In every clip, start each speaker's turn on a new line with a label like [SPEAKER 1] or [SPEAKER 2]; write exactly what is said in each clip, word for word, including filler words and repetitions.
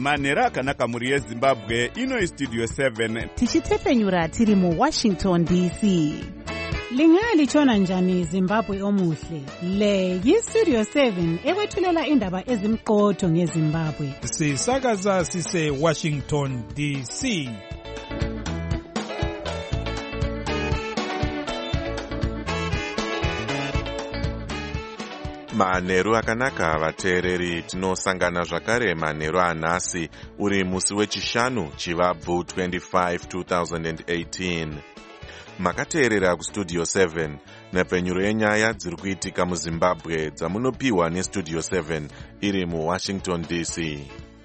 [SPEAKER 1] Manhero akanaka muri yeZimbabwe, ino iStudio seven.
[SPEAKER 2] Tichitepenyura tiri mu Washington D C.
[SPEAKER 3] Lingalitshona njani Zimbabwe omuhle? Le yiStudio seven ekwethulela indaba ezimqotho ngeZimbabwe.
[SPEAKER 4] Sisakaza sise Washington D C.
[SPEAKER 5] Manhero akanaka vateereri, tinosangana zvakare manhero anhasi uri musi wechishanu chivabvu twenty-five two thousand eighteen. Makateerera kuStudio seven nepenyuro yenyaya dziri kuitika muZimbabwe dzamunopiwa neStudio seven iri muWashington D C.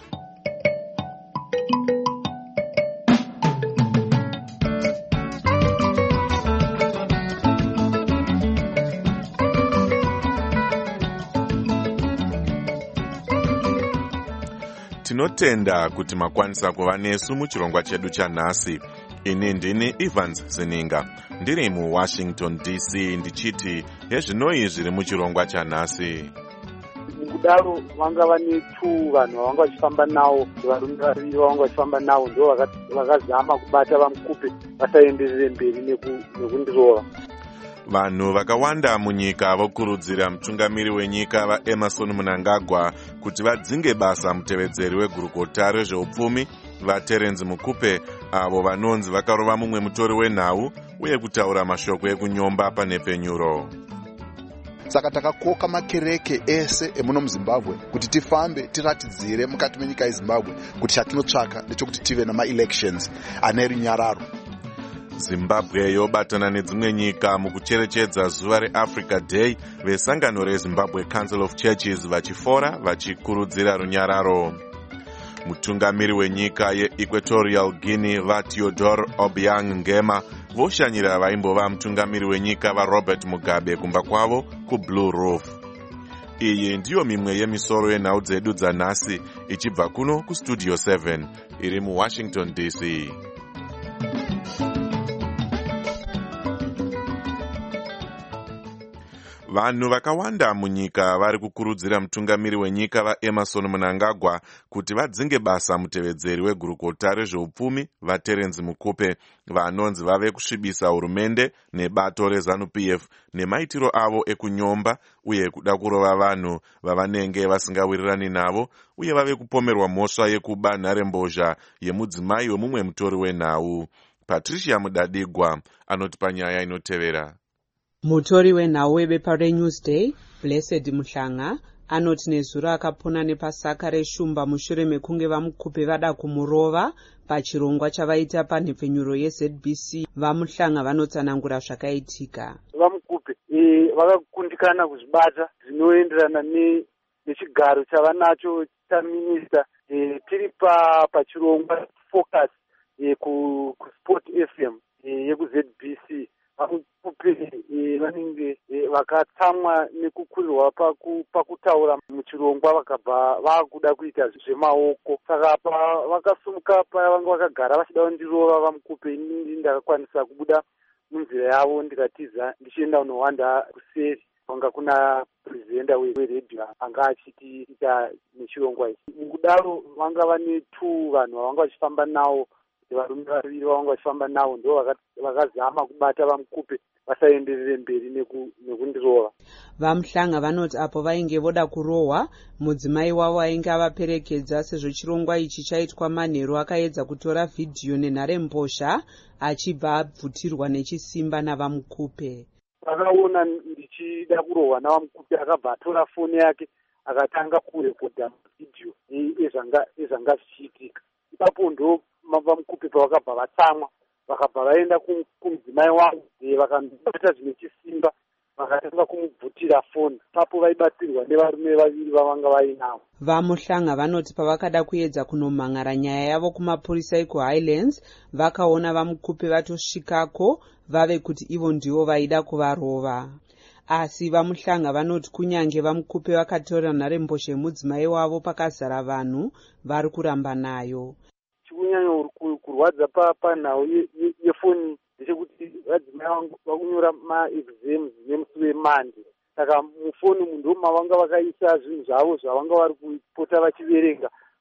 [SPEAKER 5] Tinotenda kuti makwanisa kuva nesu muchirongwa chedu chanhasi. Ini ndini Evans Zininga, ndiri muWashington D C ndichiti hezvinoi zviri muchirongwa chanhasi.
[SPEAKER 6] Mukudaro vanga vane two vanhu vanga vachifamba nawo, varume vaviri vanga vachifamba nawo ndo vakazama kubata vamukupe vasaenderere mberi nekundirova.
[SPEAKER 5] Vanhu vakawanda munyika vokurudzira mutungamiri wenyika vaEmerson Mnangagwa kuti vadzinge basa mutevedzeri wegurukota rezveupfumi vaTerence Mukupe, avo vanonzi vakarova mumwe mutori wenhau uye kutaura mashoko ekunyomba panhepfenyuro.
[SPEAKER 7] Saka takakoka makereke ese emuno muZimbabwe kuti tifambe tiratidzire mukati menyika yeZimbabwe kuti chatinotsvaka ndechekuti tive nama-elections ane runyararo.
[SPEAKER 5] Zimbabwe yobatana nedzimwe nyika mukucherechedza zuva reAfrica Day vesangano reZimbabwe Council of Churches vachifora vachikurudzira runyararo. Mutungamiri wenyika yeEquatorial Guinea vaTeodore Obiang Nguema voshanyira vaimbova mutungamiri wenyika vaRobert Mugabe kumba kwavo kuBlue Roof. Iyi ndiyo mimwe yemisoro yenhau dzedu dzanhasi ichibva kuno kuStudio seven iri muWashington D C. Vanhu vakawanda munyika vari kukurudzira mutungamiri wenyika vaEmerson Mnangagwa kuti vadzinge basa mutevedzeri wegurukota rezveupfumi vaTerence Mukupe vanonzi vave kusvibisa hurumende nebato reZANU-P F nemaitiro avo ekunyomba uye kuda kurova vanhu vavanenge vasingawirirani navo uye vave kupomerwa mhosva yekuba nharembozha yemudzimai wemumwe mutori wenhau. Patricia Mudadigwa anotipa nyaya inotevera.
[SPEAKER 8] Mutori wenhau webepa reNewsday, Blessed Muhlanga, anoti nezuro akapona nepasaka reshumba mushure mekunge vamukupe vada kumurova pachirongwa chavaita panhepfenyuro yeZ B C. Vamuhlanga vanotsanangura zvakaitika.
[SPEAKER 6] Vamukupe e, vakakundikana kuzvibata zvinoenderana nechigaro chavanacho chaminista e, tiri pa pachirongwa focus e, ku, ku Sport F M e, yekuZ B C. Vamukupe vanenge vakatsamwa nekukurirwa pakutaura muchirongwa vakabva vakuda kuita zvemaoko. Saka vakasumuka paya vanga vakagara vachida kundirova vamukupe, ini ndakakwanisa kubuda munzira yavo ndikatiza ndichienda kunowanda kuseri kwanga kuna purezidenda weredhiyo anga achitiita nechirongwa ichi. Mukudaro vanga vane two vanhu vavanga vachifamba nawo, varume vaviri vavanga vachifamba nawo ndo vakazama kubata vamukupe vasaenderere mberi nekundirova.
[SPEAKER 8] Vamuhlanga vanoti apo vainge voda kurohwa, mudzimai wavo ainge avaperekedza sezvo chirongwa ichi chaitwa manheru akaedza kutora vhidhiyo nenharembozha achibva abvutirwa nechisimba navamukupe.
[SPEAKER 6] Vakaona ndichida kurohwa navamukupe akabva atora foni yake akatanga kurekodha vhidhiyo ezvanga zvichiitika. Ipapo ndo vamukupe pavakabva vatsamwa vakabva vaenda kumudzimai wangu vakambata zvine chisimba vakatanga kumubvutira foni. Papo vaibatsirwa nevarume vaviri vavanga vainavo.
[SPEAKER 8] Vamuhlanga vanoti pavakada kuedza kunomhan'ara nyaya yavo kumapurisa ekuHighlands vakaona vamukupe vatosvikako vave kuti ivo ndivo vaida kuvarova. Asi vamuhlanga vanoti kunyange vamukupe vakatora nharembozha yemudzimai wavo pakazara vanhu vari kuramba nayo.
[SPEAKER 6] Chikunyanya kurwadza panhau yefoni ndechekuti vadzimai vakunyora maexams nemusi weMande. Saka mufoni munhu mavanga vakaisa zvinhu zvavo zvavanga vari kupota vachiverenga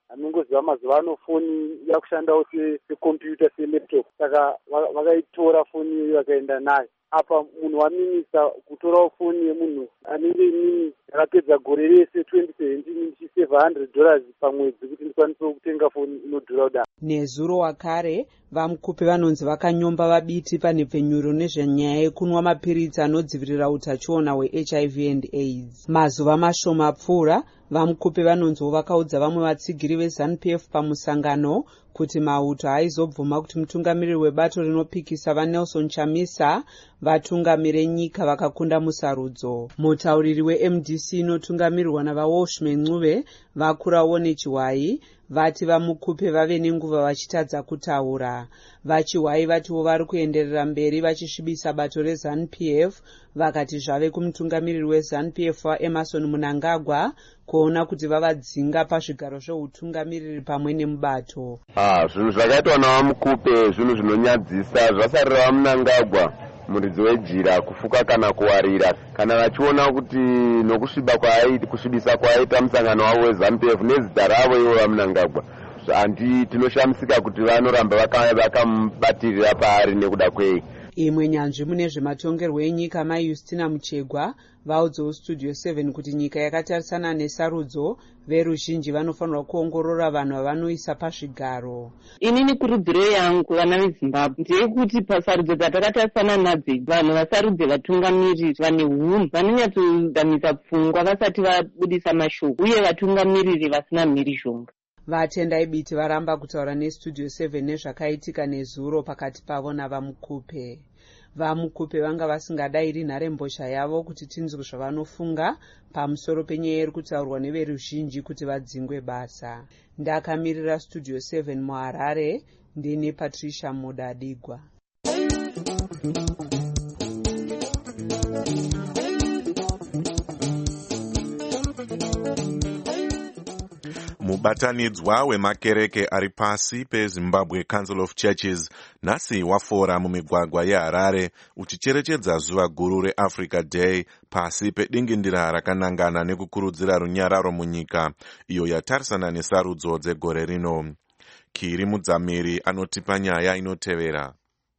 [SPEAKER 6] anongoziva mazuva ano foni yakushandawo sekombiyuta selaptop, saka vakaitora foni vakaenda nayo. Apa munhu waminisa kutorawo foni yemunhu anenge nini yakapedza gore rese twenty seventeen ichi seven hundred dollars pamwedzi kuti ndikwanise kutenga foni inodhura kudaro.
[SPEAKER 8] Nezuro wakare vamukupe vanonzi vakanyomba vabiti panhepfenyuro nezvenyaya yekunwa mapiritsi anodzivirira utachiona hwe-H I V and AIDS. Mazuva mashoma apfuura vamukupe vanonziwo vakaudza vamwe vatsigiri veZANU P F pamusangano kuti mauto haizobvuma kuti mutungamiriri webato rinopikisa vaNelson Chamisa vatungamire nyika vakakunda musarudzo. Mutauriri we-M D C inotungamirirwa navaWalshman Ncube vakurawo nechiwai vati vamukupe vave nenguva vachitadza kutaura. Vachiwai vatiwo vari kuenderera mberi vachisvibisa bato reZANU P F, vakati zvave kumutungamiriri weZANU P F waEmerson Mnangagwa kuona kuti vavadzinga pazvigaro zveutungamiriri pamwe nemubato.
[SPEAKER 9] Ah, zvinhu zvakaitwa navamukupe zvinhu zvinonyadzisa. Zvasarira vaMnangagwa muridzi wejira kufuka kana kuwarira kana vachiona kuti nokusviba kwaaita kusvibisa kwaaita musangano wavo weZANU P F nezita ravo ivo vaMnangagwa, handi tinoshamisika kuti vanoramba vakamubatirira paari nekuda kwei.
[SPEAKER 8] Imwe nyanzvi mune zvematongerwo enyika Mai Justina Muchegwa vaudzawo Studio seven kuti nyika yakatarisana nesarudzo veruzhinji vanofanirwa kuongorora vanhu vavanoisa pazvigaro.
[SPEAKER 10] Inini kurudziro yangu vana veZimbabwe ndeyekuti pasarudzo dzatakatarisana nadzo vanhu vasarudze vatungamiriri vane hunhu vanonyatsodamisa pfungwa vasati vabudisa mashoko uye vatungamiriri vasina mhirizhonga.
[SPEAKER 8] Vatendai biti varamba kutaura neStudio seven nezvakaitika nezuro pakati pavo navamukupe. Vamukupe vanga vasingadairi nharembozha yavo kuti tinzwe zvavanofunga pamusoro penyaya iri kutaurwa neveruzhinji kuti vadzingwe basa. Ndakamirira Studio seven muHarare ndine Patricia Mudadigwa.
[SPEAKER 5] Mubatanidzwa wemakereke ari pasi peZimbabwe Council of Churches nhasi wafora mumigwagwa yeHarare uchicherechedza zuva guru reAfrica Day pasi pedingindira rakanangana nekukurudzira runyararo munyika iyo yatarisana nesarudzo dzegore rino. Kiri Mudzamiri anotipa nyaya inotevera.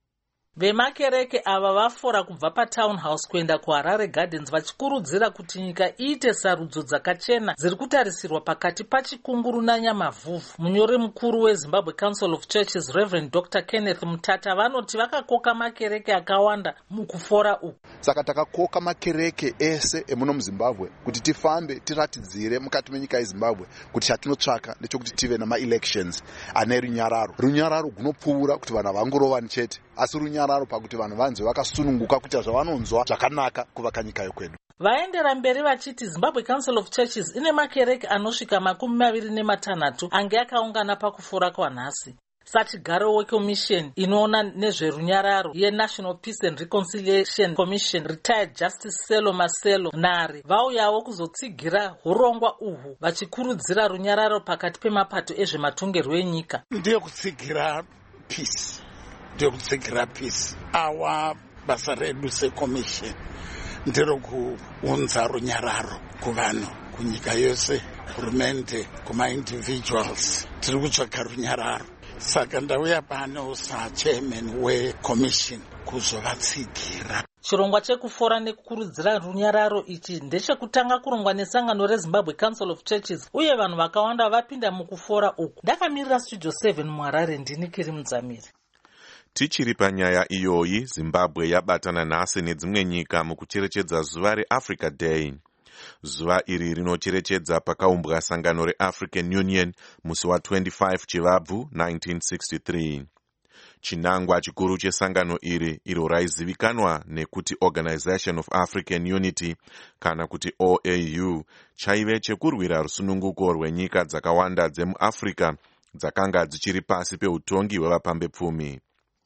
[SPEAKER 11] Vemakereke ava vafora kubva paTown House kuenda kuHarare Gardens vachikurudzira kuti nyika iite sarudzo dzakachena dziri kutarisirwa pakati pachikunguru nanyamavhuvhu. Munyori mukuru weZimbabwe Council of Churches Reverend Doctor Kenneth Mutata vanoti vakakoka makereke akawanda mukufora uku.
[SPEAKER 7] Saka takakoka makereke ese emuno muZimbabwe kuti tifambe tiratidzire mukati menyika yeZimbabwe kuti chatinotsvaka ndechekuti tive nama-elections ane runyararo. Runyararo gunopfuura kuti vanhu vangorovani chete, asi runyararo pakuti vanhu vanzwe vakasununguka kuti zvavanonzwa zvakanaka kuvaka nyika yokwedu.
[SPEAKER 11] Vaendera mberi vachiti Zimbabwe Council of Churches ine makereke anosvika makumi maviri nematanhatu ange akaungana pakufora kwanhasi. Sachigaro weCommission inoona nezverunyararo yeNational Peace and Reconciliation Commission Retired Justice Selo Maselo Nari vauyawo kuzotsigira urongwa uhwu vachikurudzira runyararo pakati pemapato ezvematongerwo enyika.
[SPEAKER 12] Ndiyo kutsigira peace. Ndiyo kutsigira peace. Awa basa redu seCommission ndiro kuunza runyararo kuvanhu kunyika yose, hurumende, kuma-individuals. Tiri kutsvaka runyararo. Saka ndauya pano sachairman weCommission kuzovatsigira.
[SPEAKER 11] Chirongwa chekufora nekukurudzira runyararo ichi ndechekutanga kurongwa nesangano reZimbabwe Council of Churches uye vanhu vakawanda vapinda mukufora uku. Ndakamirira Studio seven muHarare ndini Kiri Mudzamiri.
[SPEAKER 5] Tichiri panyaya iyoyi, Zimbabwe yabatana nhasi nedzimwe nyika mukucherechedza zuva reAfrica Day. Zuva iri rinocherechedza pakaumbwa sangano reAfrican Union musi wa25 Chivabvu nineteen sixty-three. Chinangwa chikuru chesangano iri iro raizivikanwa nekuti Organization of African Unity kana kuti O A U chaive chekurwira rusununguko rwenyika dzakawanda dzemuAfrica dzakanga dzichiri pasi peutongi hwevapambepfumi.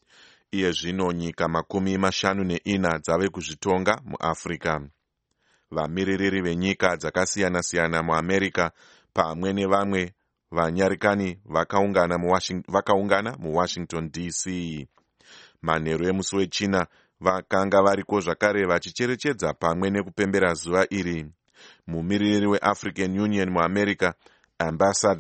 [SPEAKER 5] Iye zvino nyika makumi mashanu neina dzave kuzvitonga muAfrica. Vamiririri venyika dzakasiyana-siyana muAmerica pamwe nevamwe vanyarikani vakaungana muWashington, vakaungana muWashington D C. Manheru emusi wechina vakanga variko zvakare vachicherechedza pamwe nekupembera zuva iri. Mumiririri weAfrican Union muAmerica, Ambassador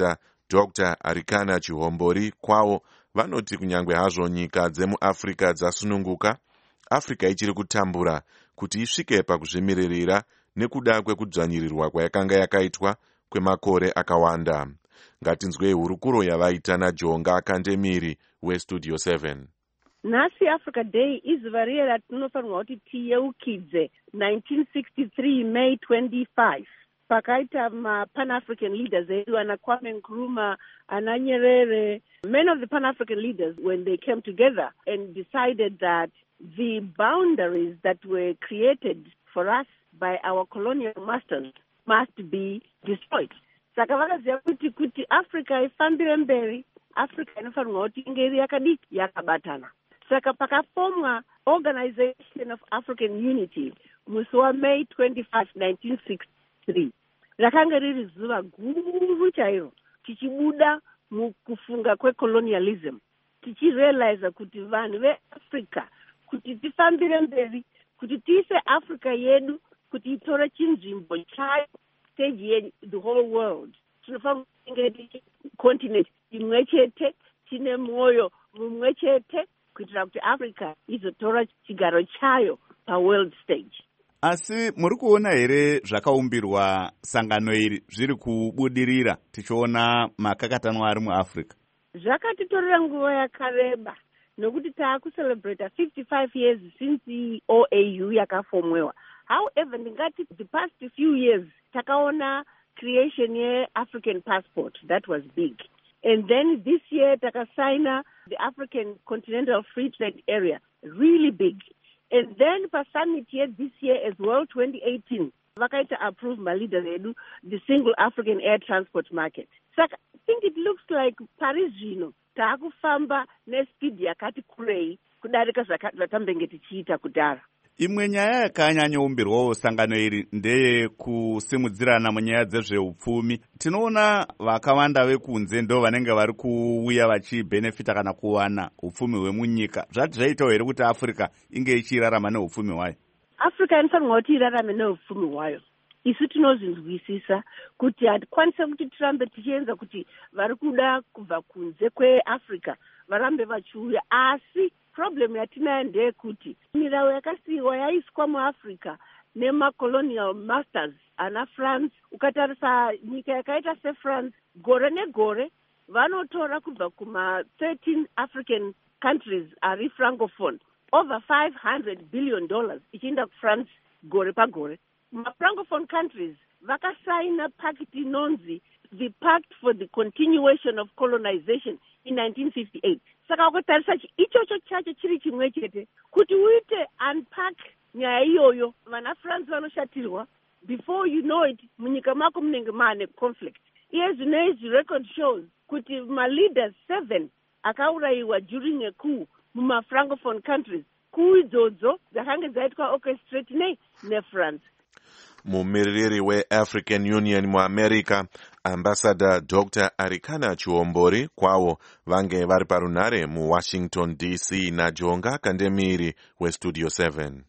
[SPEAKER 5] Doctor Arikana Chihombori kwavo vanoti kunyangwe hazvo nyika dzemuAfrica dzasununguka, Africa ichiri kutambura kuti isvike pakuzvimiririra nekuda kwekudzvanyirirwa kwayakanga yakaitwa kwemakore akawanda. Ngatinzwei hurukuro yavaita naJonga Kandemiri weStudio seven.
[SPEAKER 13] Nhasi Africa Day izuva riye ratinofanirwa kuti tiyeukidze nineteen sixty-three May twenty-fifth. Pakaita ma Pan-African leaders edu ana Kwame Nkrumah, ana Nyerere, many of the Pan-African leaders, when they came together and decided that the boundaries that were created for us by our colonial masters must be destroyed. Saka vakaziva kuti kuti Africa ifambire mberi, Africa inofanirwa kuti inge iri yakadiki yakabatana. Saka pakafomwa Organization of African Unity musi wa May twenty-fifth nineteen sixty-three. Rakanga riri zuva guru chairo tichibuda mukufunga kwecolonialism, tichirealize kuti vanhu veAfrica kuti tifambire mberi, kuti tiise Africa yedu kuti itore chinzvimbo chayo stage ye the whole world. Tinofanira kunge continent imwe chete, tine mwoyo mumwe chete, kuitira kuti Africa izotora chigaro chayo paworld stage.
[SPEAKER 1] Asi muri kuona here zvakaumbirwa sangano iri zviri kubudirira tichiona makakatanwa ari muAfrica?
[SPEAKER 13] Zvakatitorera nguva yakareba nokuti taakucelebrate fifty-five years since the O A U yakafomwewa. However, ndingati the past few years takaona creation ye African passport that was big. And then this year takasaina the African Continental Free Trade Area, really big. And then for summit here this year as well, twenty eighteen, vakaita approve my leaders edu the single African air transport market. So I think it looks like Paris, you know, taakufamba nespeed yakati kurei kudarika zvatambenge tichiita kudhara.
[SPEAKER 1] Imwe nyaya yakanyanyoumbirwawo sangano iri ndeye kusimudzirana munyaya dzezveupfumi. Tinoona vakawanda vekunze ndo vanenge vari kuuya vachibhenefita kana kuwana upfumi hwemunyika. Zvati zvaitawo here kuti Africa inge ichirarama neupfumi hwayo?
[SPEAKER 13] Africa inofanirwa kuti irarame neupfumi hwayo. Isu tinozvinzwisisa kuti hatikwanise kuti tirambe tichienza kuti vari kuda kubva kunze kweAfrica varambe vachiuya, asi problem yatinayo ndeyekuti mirau yakasiyiwa yaiswa muAfrica nemacolonial masters ana France. Ukatarisa nyika yakaita seFrance, gore negore vanotora kubva kuma thirteen African countries ari francophone over five hundred billion dollars ichienda kuFrance gore pagore. Ma-francophone countries vakasaina pact inonzi the Pact for the Continuation of Colonization in nineteen fifty-eight. Saka ukatarisa ichocho chacho chiri chimwe chete kuti uite unpack nyaya iyoyo, vana France vanoshatirwa. Before you know it, munyika mako munenge maane conflict. Iye zvinezvi record shows kuti ma-leaders seven akaurayiwa during a coup muma-francophone countries. Coup idzodzo dzakanga dzaitwa orchestrate nei neFrance.
[SPEAKER 5] Mumiririri weAfrican Union muAmerica, Ambassador Doctor Arikana Chihombori kwavo vange vari parunhare muWashington D C naJonga Kandemiri weStudio seven.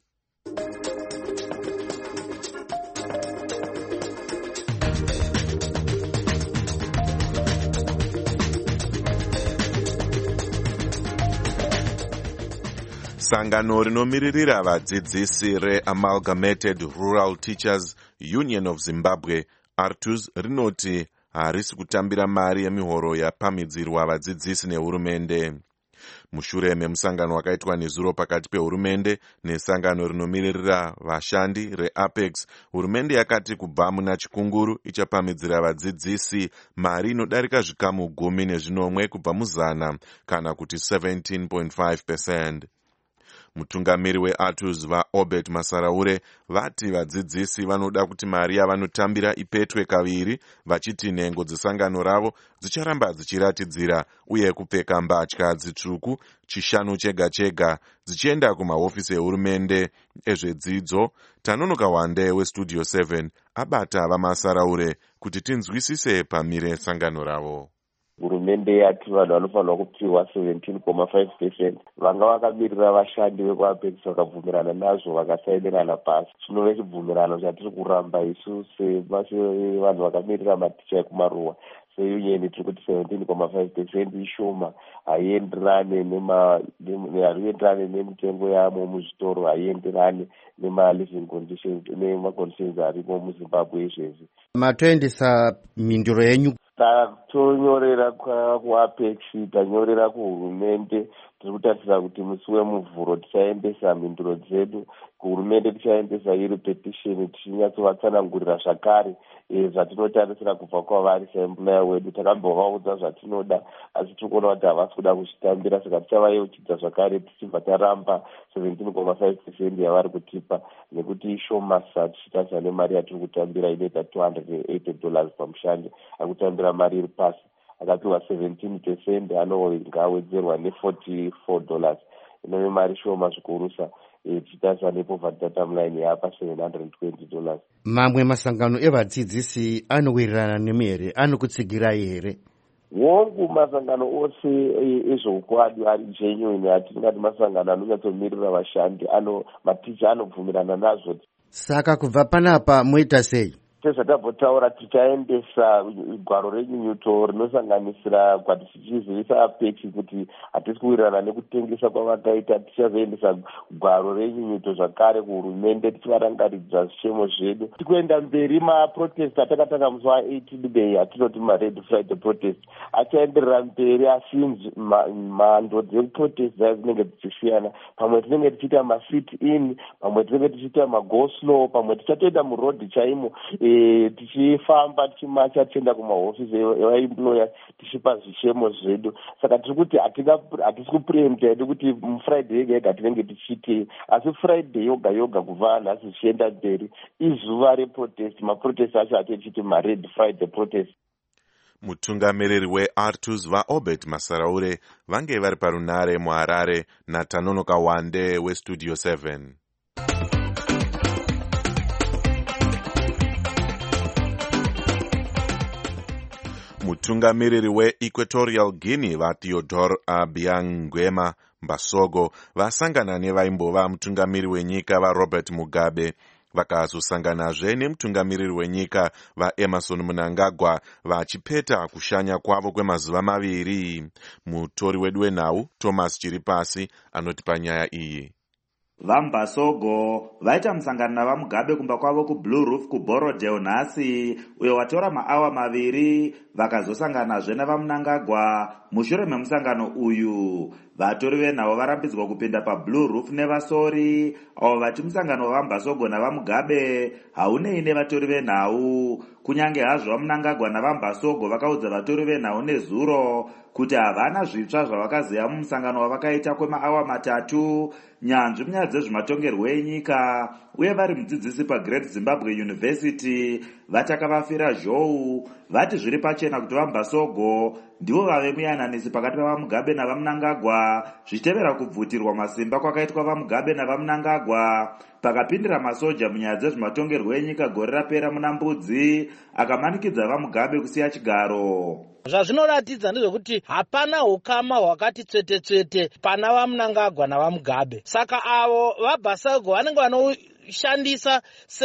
[SPEAKER 5] Sangano rinomiririra vadzidzisi reAmalgamated Rural Teachers Union of Zimbabwe, A R T U Z, rinoti harisi kutambira mari yemihoro yapamidzirwa vadzidzisi nehurumende. Mushure memusangano wakaitwa nezuro pakati pehurumende nesangano rinomiririra vashandi reApex, hurumende yakati kubva muna chikunguru ichapamidzira vadzidzisi mari inodarika zvikamu gumi nezvinomwe kubva muzana kana kuti seventeen point five percent. Mutungamiri weA R T U Z vaObert Masaraure vati vadzidzisi vanoda kuti mari yavanotambira ipetwe kaviri, vachiti nhengo dzesangano ravo dzicharamba dzichiratidzira uye kupfeka mbatya dzitsvuku chishanu chega chega dzichienda kumahofisi ehurumende ezvedzidzo. Tanonoka Wande weStudio seven abata vaMasaraure kuti tinzwisise pamire sangano ravo.
[SPEAKER 9] Hurumende yati vanhu vanofanirwa kupiwa seventeen point five percent. Vanga vakamirira vashandi vekuApex vakabvumirana nazvo vakasainirana pasi. Chinova chibvumirano chatiri kuramba isu sevanhu vakamirira maticha ekumaruwa. seunion tiri kuti seventeen comma five percent ishoma, haienderane haienderane nemitengo yamo muzvitoro, haienderane nema-living conditions nemaconditions aripo muzimbabwe izvezvi.
[SPEAKER 14] Matoendesa mhinduro yenyu?
[SPEAKER 9] Tatonyorera kuapex, tanyorera kuhurumende. Tiri kutarisira kuti musi wemuvhuro tichaendesa mhinduro dzedu kuhurumende, tichaendesa iri petition tichinyatsovatsanangurira zvakare zvatinotarisira kubva kwavari saemployer wedu. Takambovaudza zvatinoda asi tikuona kuti havasi kuda kuzvitambira, saka tichavaeuchidza zvakare tichibva taramba seventeen comma five percent yavari kutipa, nekuti ishoma tichitarisa nemari yatiri kutambira inoita two hundred eighty dollars pamushande, akutambira mari iri pasi. Akapiwa seventeen percent anowedzerwa ne-forty-four dollars. Inove mari shoma zvikurusa tichitarisa nepoverty data line yapa seven hundred twenty dollars.
[SPEAKER 14] Mamwe masangano evadzidzisi anowirirana nemi here, anokutsigirai here?
[SPEAKER 9] Wongu masangano ose ezveukwadi ari genuine, hatingati masangano anonyatsomirira vashandi, ano maticha anobvumirana nazvo.
[SPEAKER 14] Saka kubva panapa moita sei?
[SPEAKER 9] Sezvatabhotaura tichaendesa gwaro renyunyuto rinosanganisira kwati tichizivisa apex kuti hatisi kuwirirana nekutengesa kwavakaita. Tichazoendesa gwaro renyunyuto zvakare kuhurumende tichivarangaridza zvichemo zvedu. Tikuenda mberi maprotest atakatanga musi wa-eighteen May atinoti mared Friday protest achaenderera mberi, asi mhando dzeprotest dzayo dzinenge dzichisiyana. Pamwe tinenge tichiita masit in, pamwe tinenge tichiita mago slow, pamwe tichatoenda murodhi chaimo tichifamba tichimacha tichienda kumahofisi evaemployers tichipa zvichemo zvedu. Saka tiri kuti hatisi kupreemta hedu kuti mufriday yega yega tinenge tichiitei, asi friday yoga yoga kubva nhasi zvichienda mberi izuva reprotest. Maprotest acho ati tichiti mared Friday protest.
[SPEAKER 5] Mutungamiriri weArtus vaObert Masaraure vange vari parunare muHarare naTanonoka Wande weStudio seven. Mutungamiriri weEquatorial Guinea vaTheodore Obiang Nguema Mbasogo vasangana nevaimbova mutungamiriri wenyika vaRobert Mugabe, vakazosanganazve nemutungamiriri wenyika vaEmerson Mnangagwa vachipeta kushanya kwavo kwemazuva maviri. Mutori wedu wenhau Thomas Chiripasi anotipa nyaya iyi.
[SPEAKER 1] VaMbasogo vaita musangano navamugabe kumba kwavo kuBlue Roof kuBorodale nhasi, uyo watora maawa maviri. Vakazosanganazve navaMnangagwa. Mushure memusangano uyu, vatori venhau varambidzwa kupinda paBlue Roof nevasori, avo vati musangano wavaMbasogo navamugabe haunei nevatori venhau. Kunyange hazvo vaMnangagwa navaMbasogo vakaudza vatori venhau nezuro kuti havana zvitsva zvavakaziva mumusangano wavakaita kwemaawa matatu. Nyanzvi munyaya dzezvematongerwo enyika uye vari mudzidzisi paGreat Zimbabwe University vatakavafira zhou, vati zviri pachena kuti vaMbasogo ndivo vave muyananisi pakati pavaMugabe navaMnangagwa zvichitevera kubvutirwa masimba kwakaitwa vaMugabe navaMnangagwa pakapindira masoja munyaya dzezvematongerwo enyika gore rapera muna Mbudzi, akamanikidza vaMugabe kusiya chigaro.
[SPEAKER 15] Zvazvinoratidza ndezvekuti hapana ukama hwakati tsvete tsvete pana vaMnangagwa navaMugabe. Saka avo vaBasogo vanenge vanoshandisa se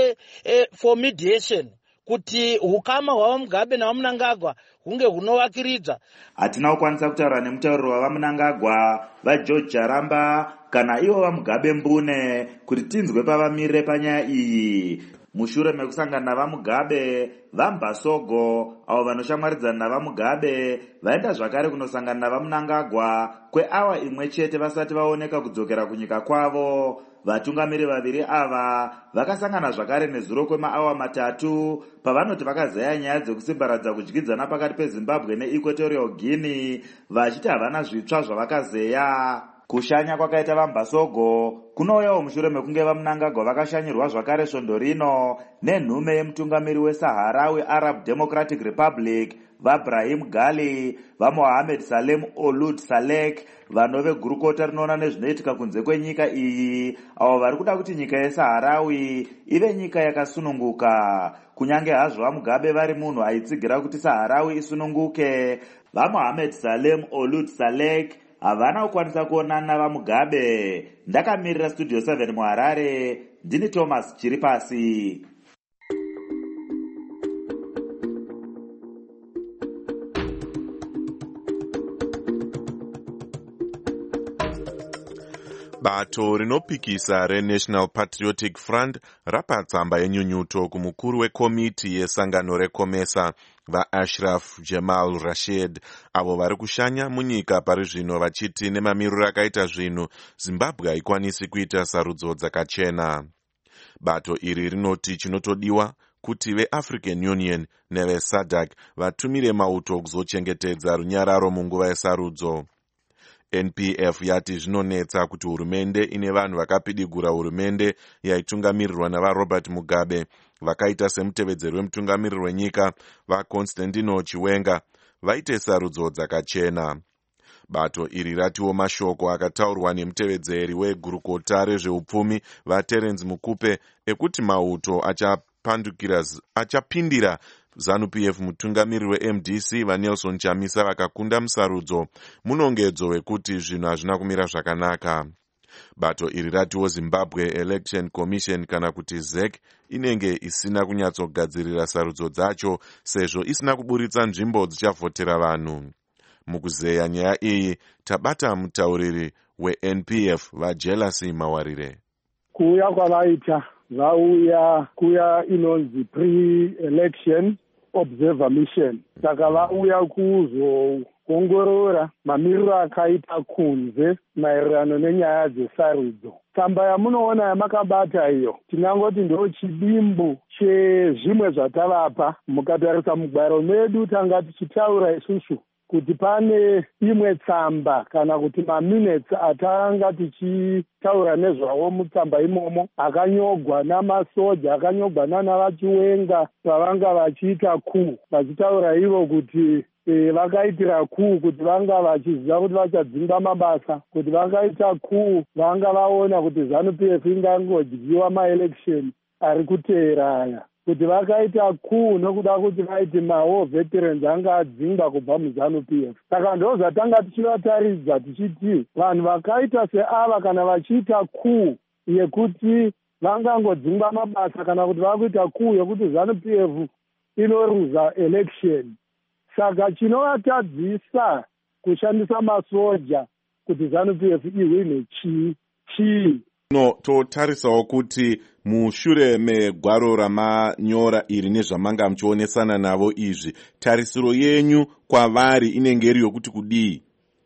[SPEAKER 15] eh, for mediation kuti hukama hwavaMugabe navaMnangagwa hunge hunovakiridza.
[SPEAKER 1] Hatina kukwanisa kutaura nemutauriri wavaMnangagwa vaGeorge Jaramba kana ivo vaMugabe Mbune kuti tinzwe pavamirire panyaya iyi. Mushure mekusangana navaMugabe, vaMbasogo avo vanoshamwaridzana navaMugabe vaenda zvakare kunosangana navaMnangagwa kweawa imwe chete vasati vaoneka kudzokera kunyika kwavo. Vatungamiri vaviri ava vakasangana zvakare nezuro kwemaawa matatu pavanoti vakazeya nyaya dzekusimbaradza kudyidzana pakati peZimbabwe neEquatorial Guinea, vachiti havana zvitsva zvavakazeya. Kushanya kwakaita vaMbasogo kunouyawo mushure mekunge vaMnangagwa vakashanyirwa zvakare svondo rino nenhume yemutungamiri weSaharawi Arab Democratic Republic vaBrahim Gali, vaMohamed Salem Ould Salek, vanove gurukota rinoona nezvinoitika kunze kwenyika iyi, avo vari kuda kuti nyika yeSaharawi ive nyika yakasununguka. Kunyange hazvo vaMugabe vari munhu aitsigira kuti Saharawi isununguke, vaMohamed Salem Ould Salek havana kukwanisa kuonana navaMugabe. Ndakamirira Studio seven muHarare, ndini Thomas Chiripasi.
[SPEAKER 5] Bato rinopikisa reNational Patriotic Front rapa tsamba yenyunyuto kumukuru wekomiti yesangano reCOMESA vaAshraf Jamal Rashid avo vari kushanya munyika pari zvino vachiti nemamiriro akaita zvinhu Zimbabwe haikwanisi kuita sarudzo dzakachena. Bato iri rinoti chinotodiwa kuti veAfrican Union neveSADC vatumire mauto kuzochengetedza runyararo munguva yesarudzo. N P F yati zvinonetsa kuti hurumende ine vanhu vakapidigura hurumende yaitungamirirwa navaRobert Mugabe vakaita semutevedzeri wemutungamiriri wenyika vaConstantino Chiwenga vaite sarudzo dzakachena. Bato iri ratiwo mashoko akataurwa nemutevedzeri wegurukota rezveupfumi vaTerence Mukupe ekuti mauto achapandukira achapindira ZANU P F mutungamiriri weM D C vaNelson Chamisa vakakunda musarudzo munongedzo wekuti zvinhu hazvina kumira zvakanaka. Bato iri ratiwo Zimbabwe Election Commission kana kuti Z E C inenge isina kunyatsogadzirira sarudzo dzacho sezvo isina kuburitsa nzvimbo dzichavhotera vanhu. Mukuzeya nyaya iyi tabata mutauriri weN P F vaJelasi Mawarire.
[SPEAKER 16] Kuuya kwavaita vauya kuya inonzi pre-election observer mission, saka vauya kuzoongorora mamiriro akaita kunze maererano nenyaya dzesarudzo. Tsamba yamunoona yamakabata iyo tinangoti ndo chidimbu chezvimwe zvatavapa. Mukatarisa mugwaro medu tanga tichitaura isusu kuti pane imwe tsamba kana kuti maminutes atanga tichitaura nezvawo mutsamba imomo akanyogwa namasoja akanyogwa nana vachiwenga pavanga vachiita kuu vachitaura ivo kuti e, vakaitira kuu kuti vanga vachiziva kuti vachadzinga mabasa kuti vakaita kuu vanga vaona kuti ZANU P F ingangodyiwa maelection ari kuteera aya kuti vakaita kuu nokuda kuti vaiti mawo veterans anga adzingwa kubva muZANU P F. Saka ndo zvatanga tichivataridza tichiti vanhu vakaita seava kana vachiita kuu yekuti vangangodzingwa mabasa kana kuti vakuita kuu yekuti ZANU P F inoruza election. Saka chinovatadzisa kushandisa masoja kuti ZANU P F ihwine chii chii.
[SPEAKER 5] No, totarisawo kuti mushure megwaro ramanyora iri nezvamanga muchionesana navo izvi, tarisiro yenyu kwavari inenge iri yokuti kudii?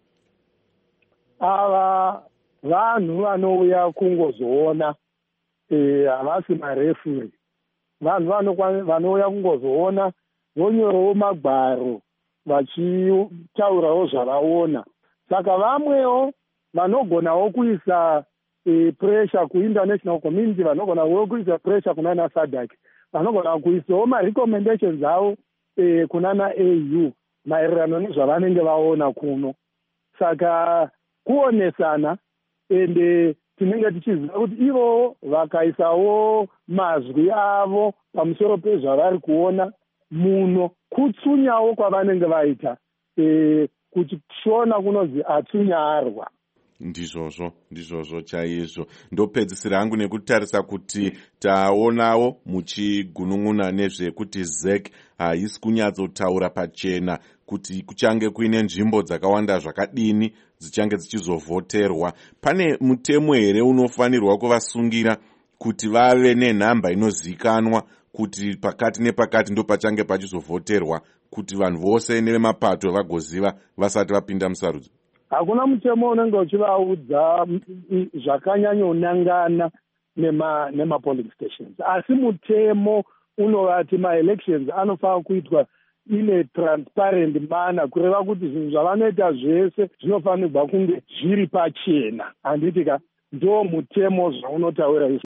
[SPEAKER 16] Ava vanhu vanouya kungozoona, havasi marefuri. Vanhu vanouya kungozoona, vonyorawo magwaro vachitaurawo zvavaona. Saka vamwewo vanogonawo kuisa E, pressure ku-international community, vanogona kuisa pressure kunana SADC, vanogona kuisawo ma-recommendations avo e, kunana A U maererano nezvavanenge vaona kuno. Saka kuonesana ende tinenge tichiziva kuti ivo vakaisawo mazwi avo pamusoro pezvavari kuona muno kutsunyawo kwavanenge vaita e, kuchishona kunonzi atsunyarwa.
[SPEAKER 5] Ndizvozvo, ndizvozvo chaizvo. Ndopedzisira hangu nekutarisa kuti taonawo muchigunun'una nezvekuti Z E C haisi kunyatsotaura pachena kuti kuchange kuine nzvimbo dzakawanda zvakadini dzichange dzichizovhoterwa. Pane mutemo here unofanirwa kuvasungira kuti vave nenhamba inozikanwa kuti pakati nepakati ndo pachange pachizovhoterwa kuti vanhu vose nevemapato vagoziva vasati vapinda musarudzo?
[SPEAKER 16] Hakuna mutemo unenge uchivaudza zvakanyanyonangana nema nema polling stations. Asi mutemo unovati ma-elections anofanira kuitwa ine transparent manner, kureva kuti zvinhu zvavanoita zvese zvinofanirwa kunge zviri pachena. Handitika ndo mutemo zvaunotaura izvo.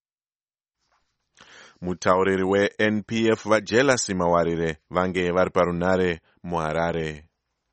[SPEAKER 5] Mutauriri weN P F vaJelasi Mawarire vange vari parunare muHarare.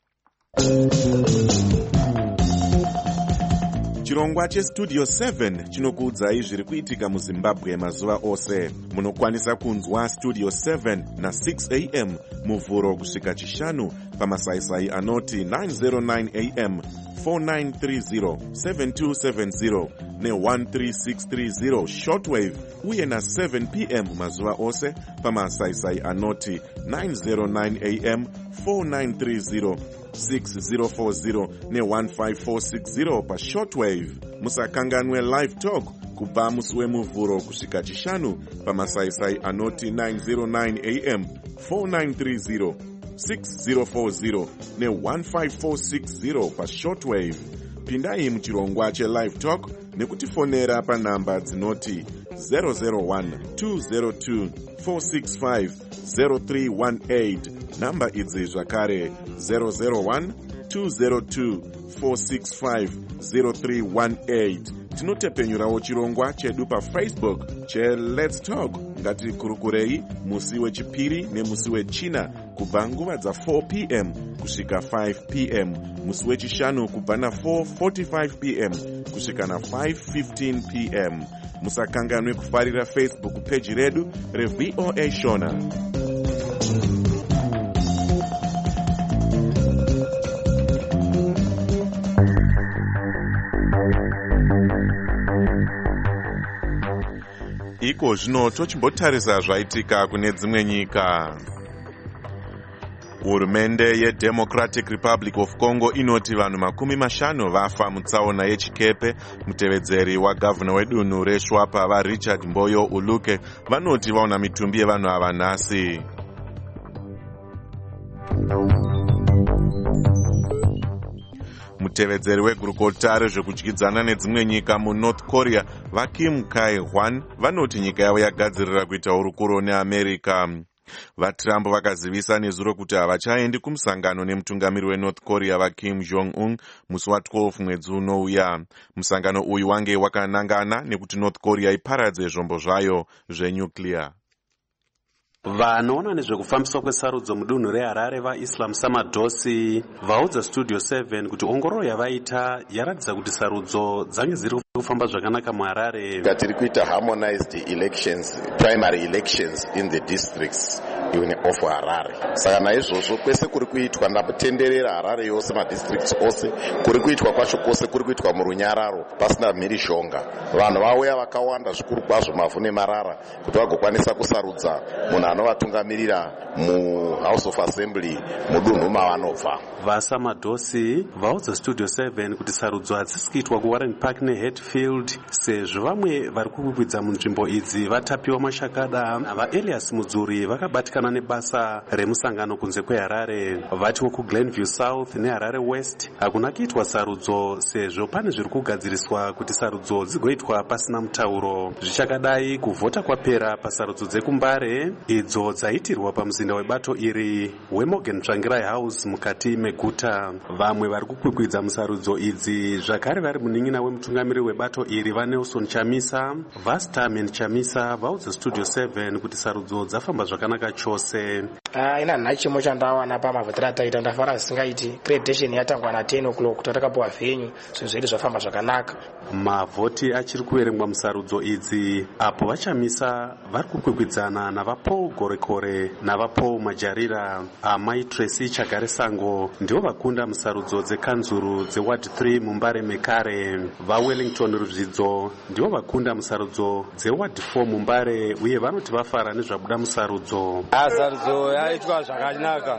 [SPEAKER 5] Chirongwa cheStudio seven chinokuudzai zviri kuitika muZimbabwe mazuva ose. Munokwanisa kunzwa Studio seven na six a m muvhuro kusvika chishanu pamasaisai anoti nine oh nine a m, four nine three zero, seven two seven zero ne one three six three zero shortwave uye na seven p m mazuva ose pamasaisai anoti nine oh nine a m, four nine three zero six zero four zero ne one five four six zero pa shortwave. Musakanganwe live talk kubva musi wemuvhuro kusvika chishanu pamasaisai anoti nine oh nine a m four nine three zero six zero four zero ne one five four six zero pa shortwave. Pindai muchirongwa che live talk nekutifonera pa namba dzinoti zero zero one two zero two four six five zero three one eight. Namba idzi zvakare zero zero one two zero two four six five zero three one eight. Tinotepenyurawo chirongwa chedu pa Facebook che Let's Talk. Ngati kurukurei musi wechipiri nemusi wechina kubva nguva dza four p m kusvika five p m, musi wechishanu kubva na four forty-five p m kusvika na five fifteen p m. Musakanganwe kufarira Facebook page redu re V O A Shona. Iko zvino tochimbotarisa zvaitika kune dzimwe nyika. Hurumende yeDemocratic Republic of Congo inoti vanhu makumi mashanu vafa mutsaona yechikepe. Mutevedzeri wagavhuna wedunhu reShwapa vaRichard Mboyo Uluke vanoti vaona mitumbi yevanhu ava nhasi. Mutevedzeri wegurukota rezvekudyidzana nedzimwe nyika muNorth Korea vaKim Kai-hwan vanoti nyika yavo yagadzirira kuita hurukuro neAmerica. VaTrump vakazivisa nezuro kuti havachaendi kumusangano nemutungamiri weNorth Korea vaKim Jong-un musi wa12 mwedzi unouya. Musangano uyu wange wakanangana nekuti North Korea iparadze zvombo zvayo zvenyuclear.
[SPEAKER 17] Vanoona nezvekufambiswa kwesarudzo mudunhu reHarare vaIslam Samadosi vaudza Studio seven kuti ongororo yavaita yaratidza kuti sarudzo dzange dziri kufamba zvakanaka muHarare.
[SPEAKER 18] Tiri kuita harmonized elections, primary elections in the districts of Harare. Saka naizvozvo kwese kuri kuitwa ndakutenderera Harare yose madistricts ose kuri kuitwa kwacho kwose kuri kuitwa murunyararo pasina mhirishonga. Vanhu vauya vakawanda zvikuru kwazvo mavhu nemarara kuti vagokwanisa kusarudza munhu anovatungamirira muHouse of Assembly mudunhu mavanobva.
[SPEAKER 17] VaSamadosi vaudza Studio seven kuti sarudzo hadzisi kuitwa kuWarren Park neHatfield sezvo vamwe vari kukwikwidzwa munzvimbo idzi vatapiwa mashakada. VaElias Mudzuri vakabatikana nebasa remusangano kunze kweHarare. Vatiwo kuGlenview South neHarare West hakuna kuitwa sarudzo sezvo pane zviri kugadziriswa kuti sarudzo dzigoitwa pasina mutauro. Zvichakadai kuvhota kwapera pasarudzo dzekuMbare idzo dzaitirwa pamuzinda webato iri weMorgan Tsvangirai House mukati meguta. Vamwe vari kukwikwidza musarudzo idzi zvakare vari munin'ina wemutungamiri webato iri vaNelson Chamisa. Vastamen Chamisa vaudza Studio seven kuti sarudzo dzafamba zvakanaka chose.
[SPEAKER 19] Ah, ina nhachi chimo chandawana pamavhotera ataita ndafara zisingaiti. Gradation yatangwa na ten o'clock kuti takapuwa venue zvinhu zvedu zvafamba zvakanaka.
[SPEAKER 17] Mavhoti achiri kuverengwa musarudzo idzi apo vaChamisa vari kukwikwidzana navaPaul Gorekore navaPaul Majarira. Amai Tracy Chagare Sango ndivo vakunda musarudzo dzekanzuru dzeward three muMbare Mekare. VaWellington Ruzvidzo ndivo vakunda musarudzo dzeward four muMbare uye vanoti vafara nezvabuda musarudzo.
[SPEAKER 20] Sarudzo yaitwa zvakanaka.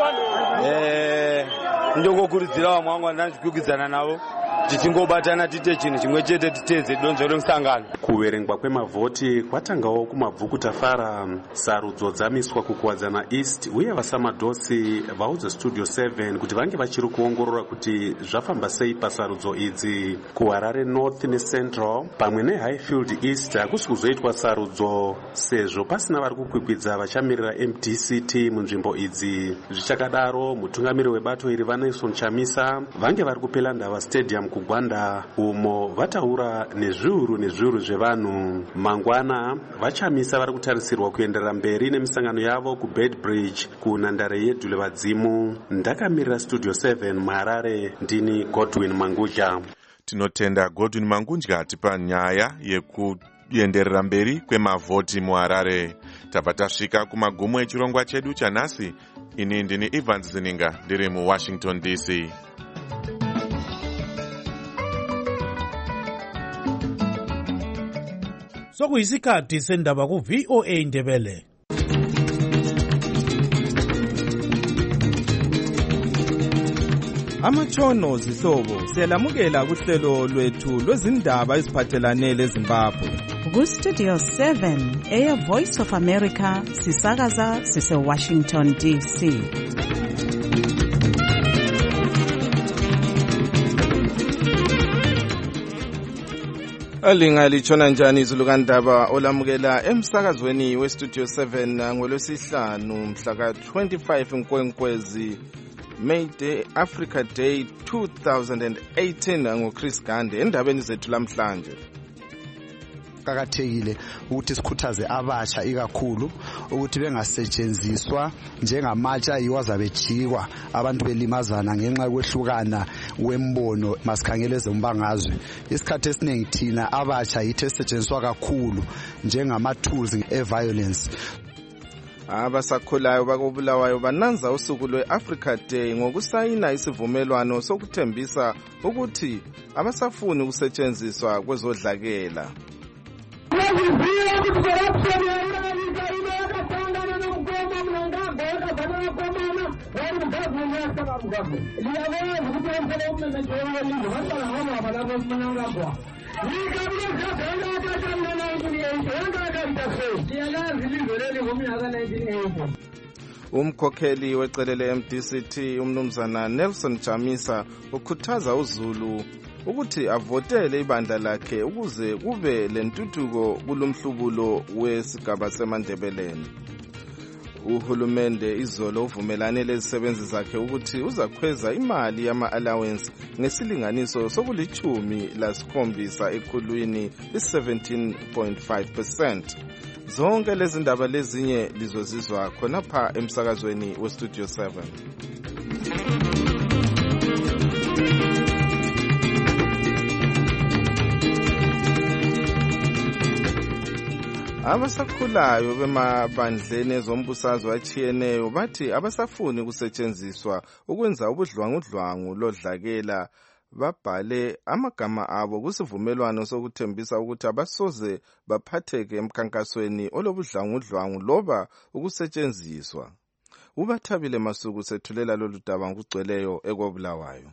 [SPEAKER 20] Eh, ndongokurudzira vamwe vangu vandandikwikwidza navo tichingobatana tiite chinhu chimwe chete titeedze donzvo remusangano.
[SPEAKER 17] Kuverengwa kwemavhoti kwatangawo kumabvuku tafara. Sarudzo dzamiswa kukuwadzana East uye vaSamadosi vaudza Studio seven kuti vange vachiri kuongorora kuti zvafamba sei pasarudzo idzi. KuHarare North neCentral pamwe neHighfield East hakusi kuzoitwa sarudzo sezvo pasina vari kukwikwidza vachamirira M D C T munzvimbo idzi. Zvichakadaro mutungamiri webato iri vaNelson Chamisa vange vari kupela ndava stadium kuGwanda umo vataura nezviuru nezviuru zvevanhu. Mangwana vaChamisa vari kutarisirwa kuenderera mberi nemisangano yavo kuBedbridge kunhandare yeDhule Vadzimu. Ndakamirira Studio seven muHarare ndini Godwin Manguja.
[SPEAKER 5] Tinotenda Godwin Manguja atipa nyaya yekuenderera mberi kwemavhoti muHarare. Tabva tasvika kumagumo echirongwa chedu chanhasi. Ini ndini Evans Zininga ndiri muWashington D C.
[SPEAKER 4] Sokuyisikhathi sendaba ku-V O A Ndebele.
[SPEAKER 21] Amatshono zihlobo siyalamukela kuhlelo lwethu lwezindaba eziphathelane leZimbabwe.
[SPEAKER 2] Ku-Studio seven, Air Voice of America, sisakaza sise-Washington D C.
[SPEAKER 21] Alinga litshona njani izulukandaba olamukela emsakazweni we-Studio seven ngolwesihlanu mhla ka twenty-five Nkwenkwezi May Day Africa Day two thousand eighteen ngoChris Gande endabeni zethu lamhlanje.
[SPEAKER 22] Kuqakathekile ukuthi sikhuthaze abasha ikakhulu ukuthi bengasetshenziswa njengamatsha yiwazabejikwa abantu belimazana ngenxa yokwehlukana wembono masikhangele ezombangazwe. Isikhathi esiningi thina abasha yithi esetshenziswa kakhulu njengama tools e-violence.
[SPEAKER 21] Abasakhulayo bakobulawayo bananza usuku lwe-Africa Day ngokusayina isivumelwano sokuthembisa ukuthi abasafuni ukusetshenziswa kwezodlakela. Umkhokheli wecele le-M D C T umnumzana Nelson Chamisa ukhuthaza uZulu ukuthi avotele ibandla lakhe ukuze kube lentuthuko kulomhlubulo wesigaba seMandebeleni. Uhulumende izolo uvumelane lezisebenzi zakhe ukuthi uzakhweza imali yama-allowance ngesilinganiso sokulichumi lasikhombisa ekhulwini i-seventeen point five percent. Zonke lezi ndaba lezinye lizozizwa khonapha emsakazweni we-Studio seven. Abasakhulayo bemabandleni ezombusazwe achiyeneyo bathi abasafuni kusetshenziswa ukwenza ubudlwangudlwangu lodlakela. Babhale amagama abo kusivumelwano sokuthembisa ukuthi abasoze baphatheke emkhankasweni olobudlwangudlwangu loba ukusetshenziswa. Ubathabile Masuku sethulela lolu daba ngokugcweleyo ekobulawayo.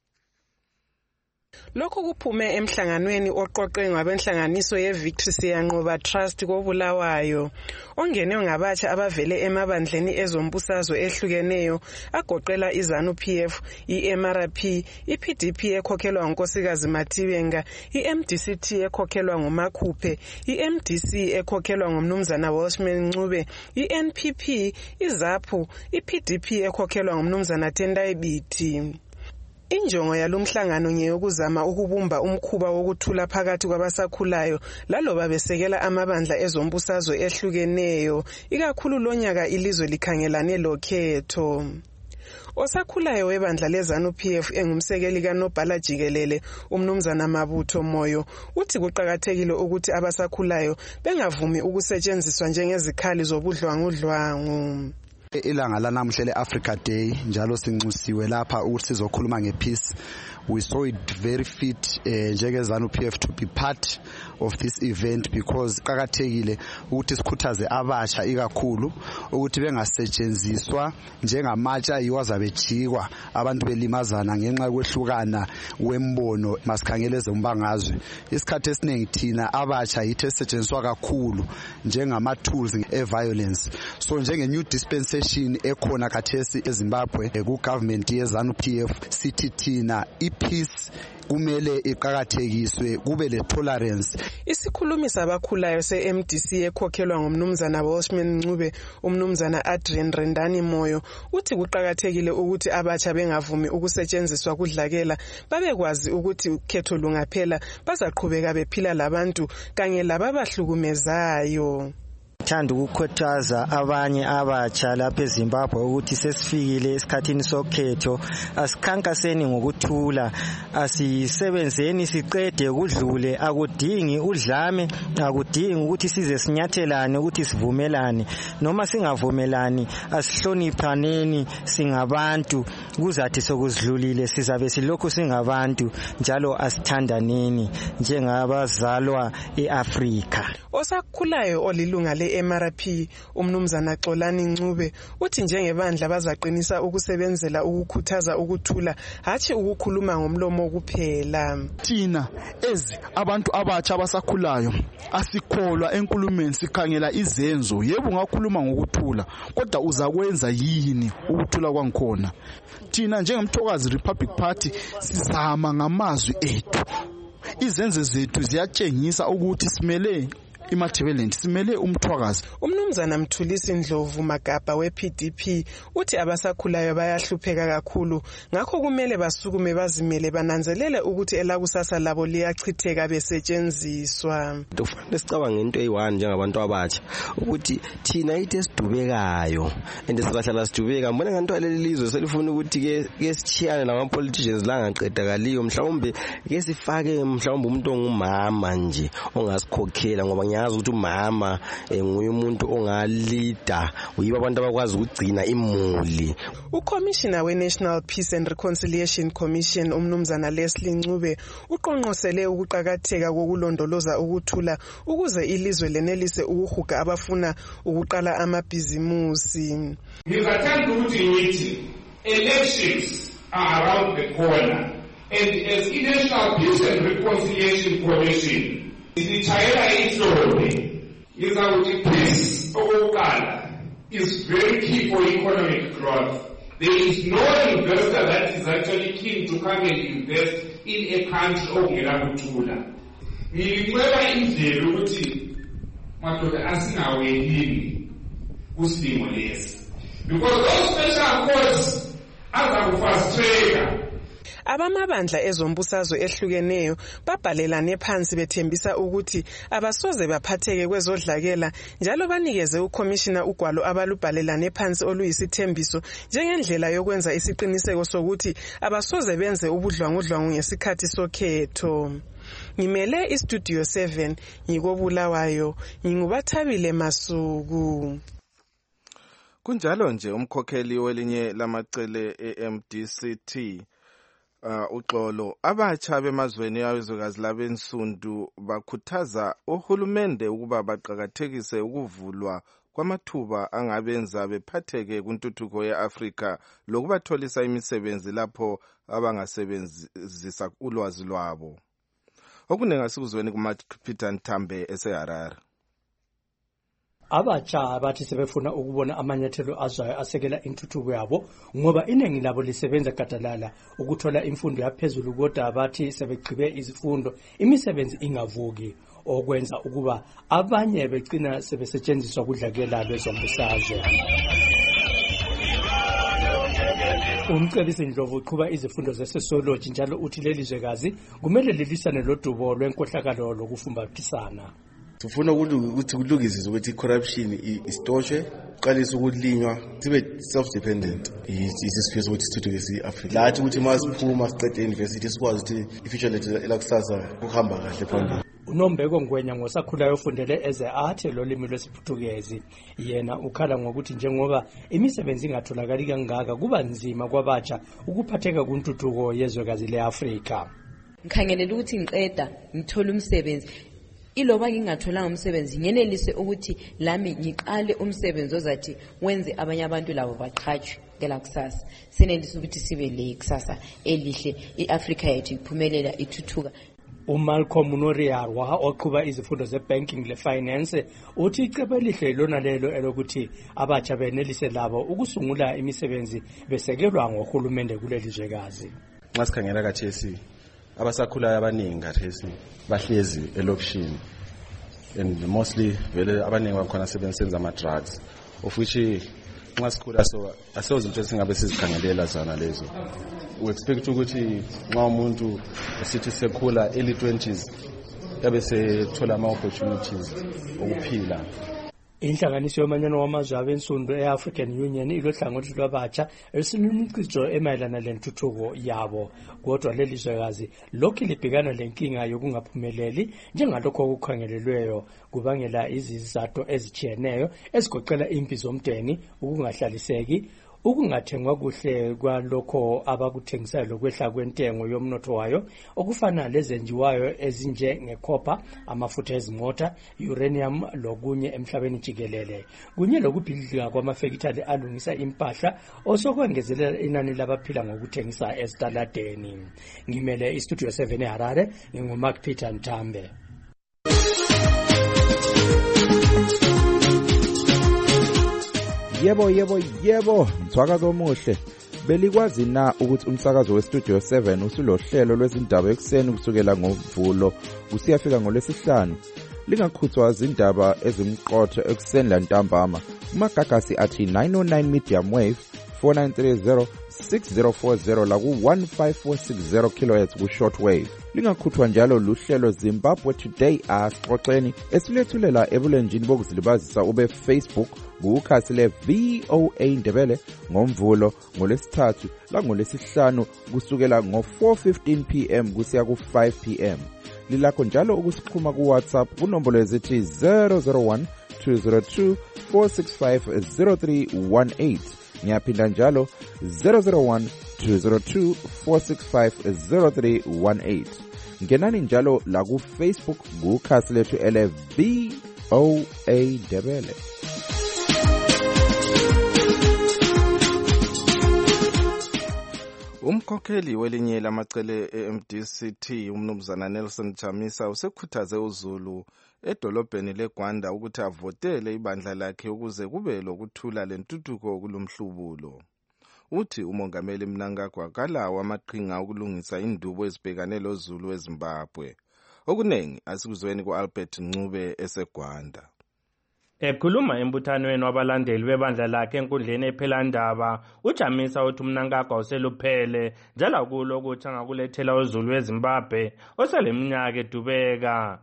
[SPEAKER 23] Lokhu kuphume emhlanganweni oqoqwe ngabenhlanganiso ye-Victory Siyanqoba Trust kobulawayo ongenwe ngabatsha abavele emabandleni ezombusazwe ehlukeneyo agoqela iZANU P F, i-M R P, i-P D P ekhokhelwa nguNkosikazi Matibenga, i-M D C T ekhokhelwa nguMakhuphe, i-M D C ekhokhelwa ngumnumzana Welshman Ncube, i-N P P, iZAPU, i-P D P ekhokhelwa ngumnumzana Tendai Biti. Injongo yalomhlangano ngeyokuzama ukubumba umkhuba wokuthula phakathi kwabasakhulayo laloba besekela amabandla ezombusazwe ehlukeneyo ikakhulu lonyaka ilizwe likhangelane lokhetho. Osakhulayo webandla leZANU P F engumsekeli kaNobhala Jikelele umnumzana Mabutho Moyo uthi kuqakathekile ukuthi abasakhulayo bengavumi ukusetshenziswa njengezikhali zobudlwangudlwangu.
[SPEAKER 22] Ilanga lanamuhla le-Africa Day njalo sinxusiwe lapha ukuthi sizokhuluma ngepeace. We saw it very fit uh, njenge-ZANU P F to be part of this event because qakathekile ukuthi sikhuthaze abasha ikakhulu ukuthi bengasetshenziswa njengamatsha yiwazabejikwa abantu belimazana ngenxa yokwehlukana wembono masikhangele ezombangazwe. Isikhathi esiningi thina abasha yithi esetshenziswa kakhulu njengama tools e-violence. So njenge new dispensation ekhona khathesi eZimbabwe ku government yeZANU P F sithi thina ipeace kumele iqhakathekiswe kube le tolerance.
[SPEAKER 23] Isikhulumi sabakhulayo se-M D C ekhokhelwa ngumnumzana Welshman Ncube umnumzana Adrian Rendani Moyo uthi kuqhakathekile ukuthi abatsha bengavumi ukusetshenziswa kudlakela babekwazi ukuthi ukhetho lungaphela bazaqhubeka bephila labantu kanye lababahlukumezayo.
[SPEAKER 24] Thanda ukukhuthaza abanye abatsha lapha eZimbabwe ukuthi sesifikile esikhathini sokhetho, asikhankaseni ngokuthula, asisebenzeni siqede kudlule, akudingi udlame, akudingi ukuthi size sinyathelane ukuthi sivumelane, noma singavumelani asihloniphaneni singabantu, kuzathi sokuzidlulile sizabe silokhu singabantu njalo asithandaneni njengabazalwa eAfrika.
[SPEAKER 23] Osakhulayo olilunga le we-M R P umnumzana Xolani Ncube uthi njengebandla bazaqinisa ukusebenzela ukukhuthaza ukuthula hatshi ukukhuluma ngomlomo kuphela.
[SPEAKER 3] Thina ezi abantu abatsha abasakhulayo asikholwa enkulumeni, sikhangela izenzo. Yebo ungakhuluma ngokuthula kodwa uzakwenza yini ukuthula kwangikhona? Thina njengemthokazi Republic Party sizama ngamazwi ethu. Izenzo zethu ziyatshengisa ukuthi simele imathebelent, simele umthwakazi.
[SPEAKER 23] Umnumzana Mthulisi Ndlovu Magaba we-P D P uthi abasakhulayo bayahlupheka kakhulu, ngakho kumele basukume bazimele bananzelele ukuthi elakusasa labo liyachitheka besetshenziswa.
[SPEAKER 6] Kufanele sicabange into eyi-one njengabantu abatsha ukuthi thina ithi esidubekayo and sibahlala sidubeka. Mbona nganto leli lizwe selifuna ukuthi ke sithiyane nama-politicians la ngaqedakaliyo, mhlawumbe ke sifake mhlawumbe umuntu ongumama nje ongasikhokhela, ngoba ngiyazi ukuthi umama nguye umuntu ongalida, uyiba abantu abakwazi ukugcina imuli.
[SPEAKER 23] Ucommissioner we-National Peace and Reconciliation Commission umnumzana Leslie Ncube uqonqosele ukuqakatheka kokulondoloza ukuthula ukuze ilizwe lenelise ukuhuga abafuna ukuqala amabhizimusi.
[SPEAKER 8] Ngizathanda ukuthi ngithi elections are around the corner, and as i-National Peace and Reconciliation Commission Isitshayela ihlombe ngizawuthi peace okokuqala is very key for economic growth. There is no investor that is actually keen to come and invest in a country okungela kuthula. Ngiliceba indlela ukuthi madoda asingawelini kusilimo lesi, because those special courts azakufrustrate.
[SPEAKER 23] Abamabandla ezombusazwe ehlukeneyo babhalelane phansi bethembisa ukuthi abasoze baphatheke kwezodlakela, njalo banikeze uCommissioner ugwalo abalubhalelane phansi oluyisithembiso njengendlela yokwenza isiqiniseko sokuthi abasoze benze ubudlwangudlwangu ngesikhathi sokhetho. Ngimele iStudio seven ngikobulawayo, ngingubathabile Masuku.
[SPEAKER 21] Kunjalo nje umkhokheli welinye lamacele e-M D C T Uh, uxolo abatsha bemazweni awezwekazi labensundu bakhuthaza uhulumende ukuba baqakathekise ukuvulwa kwamathuba angabenza bephatheke kuntuthuko ye-Afrika lokubatholisa imisebenzi lapho abangasebenzisa ulwazi lwabo. Okuningi asikuzweni kumaPeter Nthambe eseHarare.
[SPEAKER 10] Abatsha bathi sebefuna ukubona amanyathelo azayo asekela intuthuko yabo ngoba iningi labo lisebenza gadalala ukuthola imfundo yaphezulu, kodwa bathi sebegqibe izifundo imisebenzi ingavuki, okwenza ukuba abanye begcina sebesetshenziswa kudlakela lwezombusazwe. Umcebisi Ndlovu uqhuba izifundo ze-sociology njalo uthi lelizwekazi kumele lilisane lodubo lwenkohlakalo lokufumbathisana.
[SPEAKER 25] Sifuna ukuthi kulungizwe ukuthi i-corruption isitoshwe, qalisa ukulinywa, sibe self-dependent. Isisifiso ukuthi sithuthuke si-Afrika. Lathi ukuthi masiphuma siqede university sikwazi ukuthi ifuture lethu elakusasa kuhamba kahle phambili.
[SPEAKER 10] uNombeko Ngwenya ngosakhulayo ofundele eze art lolimi lwesiphuthukezi yena ukhala ngokuthi njengoba imisebenzi ingatholakali kangaka kuba nzima kwabatsha ukuphatheka kuntuthuko yezwekazi leAfrika.
[SPEAKER 26] Ngikhangelela ukuthi ngiqeda ngithola umsebenzi, iloba ngingatholanga umsebenzi ngenelise ukuthi lami ngiqale umsebenzi ozathi wenze abanye abantu labo baqhatshwe ngela kusasa. Senelise ukuthi sibe le kusasa elihle, iAfrika yethu iphumelela ithuthuka.
[SPEAKER 10] uMalcolm Noriarwa oqhuba izifundo zebanking lefinance uthi icebo elihle ilona lelo elokuthi abatsha benelise labo ukusungula imisebenzi besekelwa ngohulumende kuleli zwekazi.
[SPEAKER 27] Nxa sikhangela kathesi abasakhulayo abaningi kathesi bahlezi elokishini, and mostly vele abaningi bakhona sebenza ama drugs, of which nxa sikhula so asozinto esingabe sizikhangelela zona lezo. We expect ukuthi nxa umuntu esithi sekhula early twenties yabe sethola ama opportunities okuphila.
[SPEAKER 10] Inhlanganiso yomanyano wamazwe abensundu e-African Union ilohlangothi lwabatsha esinimicijo emayelana lentuthuko yabo, kodwa leli zwekazi lokhu libhekana lenkinga yokungaphumeleli njengalokho okukhangelelweyo kubangela izizathu ezitshiyeneyo ezigoqela impi zomndeni, ukungahlaliseki, ukungathengwa kuhle kwalokho abakuthengisayo lokwehla kwentengo yomnotho wayo okufana lezenjiwayo ezinje ngecopper, amafutha ezimota, uranium lokunye emhlabeni jikelele kunye lokubhidlika kwamafekithali alungisa impahla osokwengezelela inani labaphila ngokuthengisa esitaladeni. Ngimele istudio seven eHarare nginguMark Peter Ntambe.
[SPEAKER 7] Yebo yebo yebo mthwakazo omuhle. Belikwazi na ukuthi umsakazo weStudio seven usulohlelo lwezindaba ekseni kusukela ngoMvulo usiyafika ngolwesihlanu. Lingakhuthwa izindaba ezimqotho ekseni lantambama. Umagagasi athi nine oh nine medium wave four nine three zero six zero four zero la ku one five four six zero kilohertz ku shortwave. Lingakhuthwa njalo luhlelo Zimbabwe Today asixoxeni esilethulela ebulenjini bokuzilibazisa ube Facebook kukhasi le V O A Ndebele ngoMvulo ngolesithathu la ngolesihlanu kusukela ngo four fifteen p m kusiya ku five p m. Lilakho njalo ukusixhuma ku WhatsApp kunombolo ezithi zero zero one two zero two four six five zero three one eight. Ngiyaphinda njalo zero zero one two zero two four six five zero three one eight. Ngenani njalo la ku Facebook kukhasi lethu ele V O A Ndebele.
[SPEAKER 21] Umkhokheli welinye lamacele e-M D C T umnumzana Nelson Chamisa usekhuthaze uZulu edolobheni leGwanda ukuthi avotele ibandla lakhe ukuze kube lokuthula lentuthuko kulomhlubulo. Uthi umongameli Mnangagwa kalawo amaqhinga okulungisa indubo ezibhekane loZulu eZimbabwe. Okunengi asikuzweni ku-Albert Ncube eseGwanda.
[SPEAKER 9] Ekhuluma embuthanweni wabalandeli bebandla lakhe enkundleni ephelandaba, uJamisa uthi uMnangagwa useluphele njalo kulo ukuthi angakulethela uZulu eZimbabwe oseleminyaka edubeka.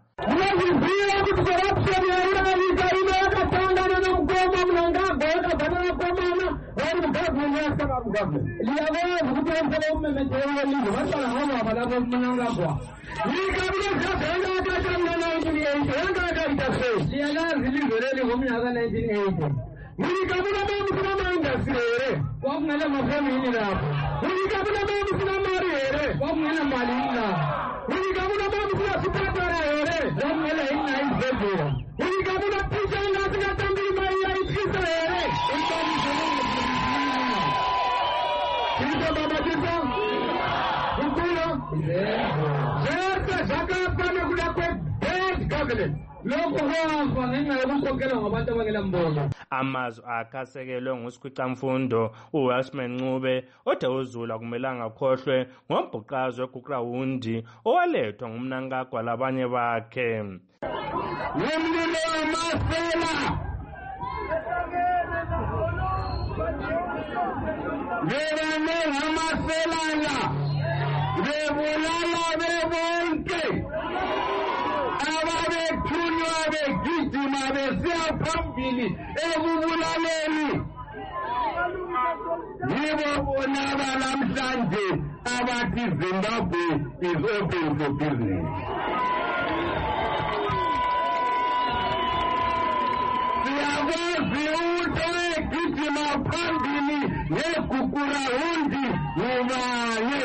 [SPEAKER 9] Amazwi akasekelwe ngusikhwicamfundo uWelshman Ncube othe uZulu akumelanga akhohlwe ngombhuqazo weGuqrawundi owalethwa nguMnangagwa labanye bakhe.
[SPEAKER 8] Zimbabwe is open for business. Siyakwazi ukugijima phambili neGuqrawundi ngubani.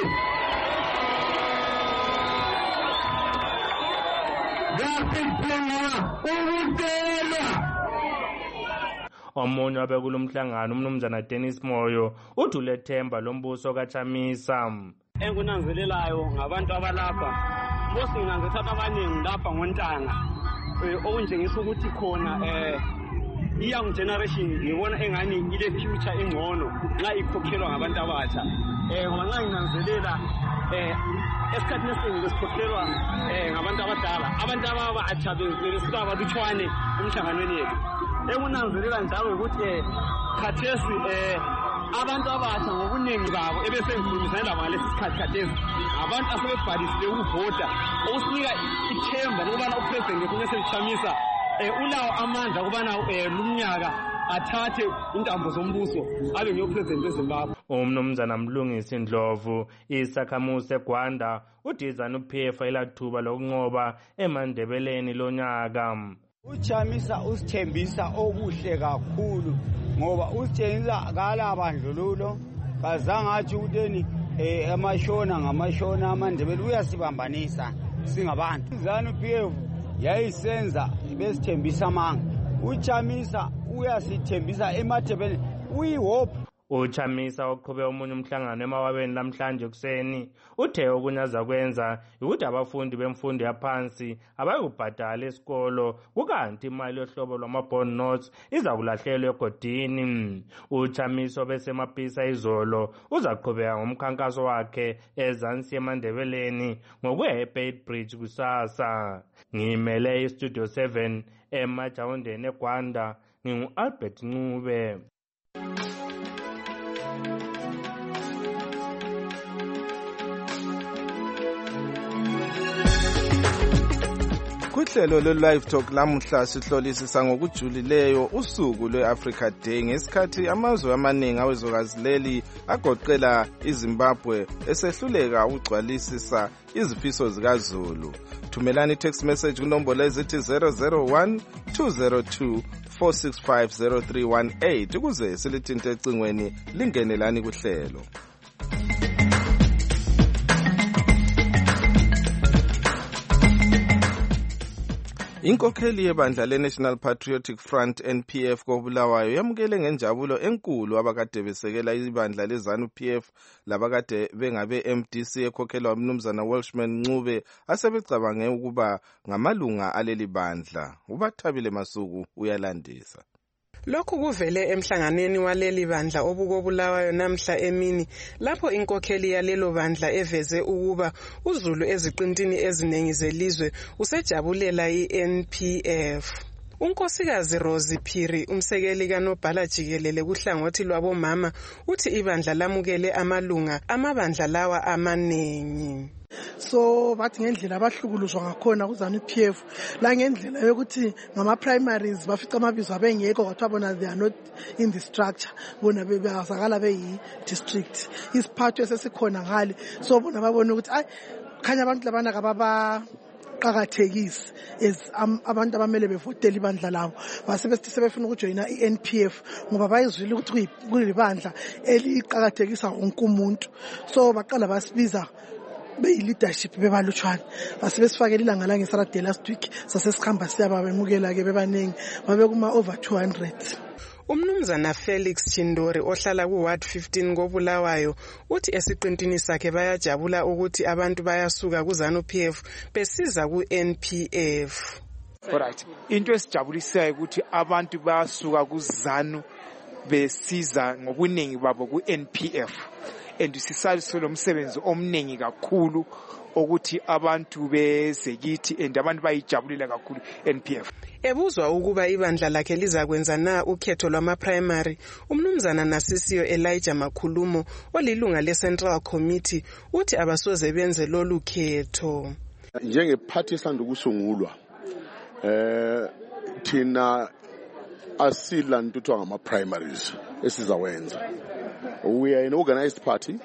[SPEAKER 8] Ngasidinga ukutelwa.
[SPEAKER 9] Omunye wabekulomhlangano umnumzana Dennis Moyo uthi ulethemba lombuso kaChamisa.
[SPEAKER 11] Engunanzelelayo ngabantu abalapha bosi nginanzethatha abaningi lapha ngontanga okunjengisa ukuthi khona eh young generation ngibona engani ile future engcono nxa ikhokhelwa ngabantu abatsha eh ngoba nxa nginanzelela eh esikhathini esiningi besikhokhelwa eh ngabantu abadala abantu ababatsha besikaba lutshwane emhlanganweni yethu. Engunanzelela njalo ukuthi eh khathesi eh abantu abatsha ngobuningi babo ebesengikhulumisana labo ngalesi sikhathi khathesi abantu asebebhalisile ukuvota okusinika ithemba lokubana upresident kuNelson Chamisa eh ulawo amandla ukubana eh lumnyaka athathe intambo zombuso abe ngiyopresident weZimbabwe.
[SPEAKER 9] Umnumzana Mlungisi Ndlovu isakhamuzi eGwanda uDizana uP F elathuba lokunqoba eMandebeleni lonyaka.
[SPEAKER 12] uChamisa usithembisa okuhle kakhulu
[SPEAKER 1] ngoba usitshengisa kala bandlululo kazange athi uteni eh amashona ngamashona amandebele uyasibambanisa singabantu. ZANU P F yayisenza besithembisa amanga, uChamisa uyasithembisa emathebeleni uyihope.
[SPEAKER 9] uChamisa oqhube omunye umhlangano emawabeni lamhlanje kuseni uthe okunye azakwenza ukuthi abafundi bemfundo yaphansi abayikubhadala esikolo kukanti imali yohlobo lwama-bond notes izakulahlelwa egodini. uChamisa obesemapisa izolo uzaqhubeka ngomkhankaso wakhe ezansi emandebeleni ngokuya eBeit Bridge kusasa. Ngimele iStudio seven eMajawundeni eGwanda, ngingu-Albert Ncube.
[SPEAKER 21] Kuhlelo le-Live Talk lamuhla sihlolisisa ngokujulileyo usuku lwe-Africa Day ngesikhathi amazwe amaningi awezokazi leli agoqela iZimbabwe esehluleka ukugcwalisisa izifiso zikaZulu. Thumelani i-text message kunombolo ezithi zero zero one two zero two four six five zero three one eight ukuze silithinte ecingweni lingenelani kuhlelo. Inkokheli yebandla le-National Patriotic Front N P F koBulawayo yamukele ngenjabulo enkulu abakade besekela ibandla le-ZANU P F labakade bengabe M D C ekhokhelwa umnumzana Welshman Ncube asebecabange ukuba ngamalunga aleli bandla. uBathabile Masuku uyalandisa.
[SPEAKER 23] Lokhu kuvele emhlanganweni waleli bandla obukobulawayo namhla emini lapho inkokheli yalelo bandla eveze ukuba uZulu eziqintini eziningi zelizwe usejabulela i-N P F. Unkosikazi Rosie Phiri umsekeli kaNobhala Jikelele kuhlangothi lwabomama uthi ibandla lamukele amalunga amabandla lawa amaningi.
[SPEAKER 12] So bathi ngendlela abahlukuluzwa ngakhona kuZANU P F la ngendlela yokuthi ngama primaries bafica amabizo abengekho kwathi bona they are not in the structure, bona bebazakala beyi district isiphatho esesikhona ngale. So bona babona ukuthi ay khanya abantu labana kababa qakathekisi as abantu abamele bevotela ibandla labo basebethi sebefuna ukujoyina i-N P F ngoba bayizwile ukuthi kuyibandla eliqakathekisa wonke umuntu. So baqala basibiza beyi-leadership bebalutshwana basebesifakela ilanga la ngeSaturday last week sasesikhamba siyaba bemukela ke bebaningi babe kuma over two hundred.
[SPEAKER 23] Umnumzana Felix Chindori ohlala ku Ward fifteen koBulawayo uthi esiqintini sakhe bayajabula ukuthi abantu bayasuka kuZANU P F besiza ku-N P F.
[SPEAKER 13] Alright, into esijabulisayo ukuthi abantu bayasuka kuZANU besiza ngobuningi babo ku-N P F. And sisaliso lomsebenzi omningi kakhulu ukuthi abantu bezekithi and abantu bayijabulela kakhulu N P F.
[SPEAKER 23] Ebuzwa ukuba ibandla lakhe lizakwenza na ukhetho lwama primary, umnumzana Nasisiyo Elijah Makhulumo olilunga le-Central Committee uthi abasoze benze lolu khetho.
[SPEAKER 14] Njengephathi esanda ukusungulwa eh thina asila ntuthu ngama primaries esizawenza. We are an organized party.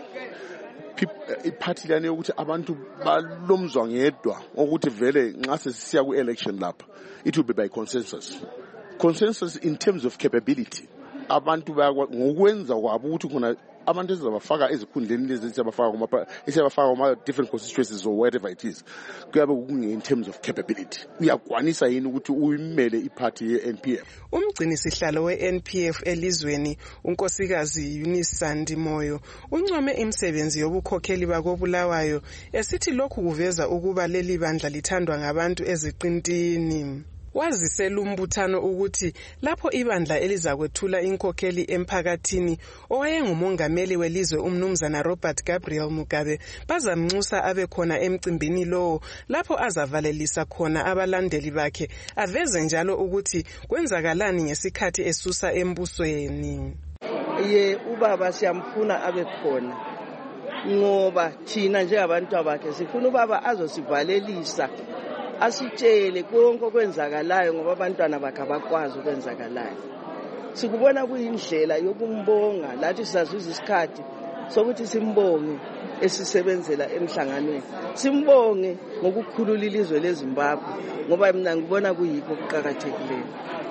[SPEAKER 14] Iparty lani yokuthi abantu balomzwa ngedwa ukuthi vele nxa sesiya ku election lapha it will be by consensus. Consensus in terms of capability. Abantu ngokwenza kwabo ukuthi khona abantu ezabafaka ezikhundleni lezi ezabafaka kuma ezabafaka kuma different constituencies or whatever it is. Kuyabe kunge in terms of capability. Uyakwanisa yini ukuthi uyimele iparty ye-N P F.
[SPEAKER 23] Umgcini sihlalo we-N P F elizweni unkosikazi Eunice Sandimoyo uncome imisebenzi yobukhokheli bakoBulawayo esithi lokhu kuveza ukuba leli bandla lithandwa ngabantu eziqintini. Wazisela umbuthano ukuthi lapho ibandla elizakwethula inkokheli emphakathini owayengumongameli welizwe umnumzana Robert Gabriel Mugabe bazamnxusa abe khona emcimbini lowo lapho azavalelisa khona abalandeli bakhe aveze njalo ukuthi kwenzakalani ngesikhathi esusa embusweni.
[SPEAKER 15] Ye ubaba siyamfuna abe khona ngoba thina njengabantu abakhe sifuna ubaba azosivalelisa asitshele konke okwenzakalayo ngoba abantwana bakhe abakwazi ukwenzakalayo. Sikubona kuyindlela yokumbonga lathi sizazuza isikhathi sokuthi simbonge esisebenzela emhlanganweni. Simbonge ngokukhulula ilizwe leZimbabwe ngoba mina ngibona kuyikho okuqhakathekileyo.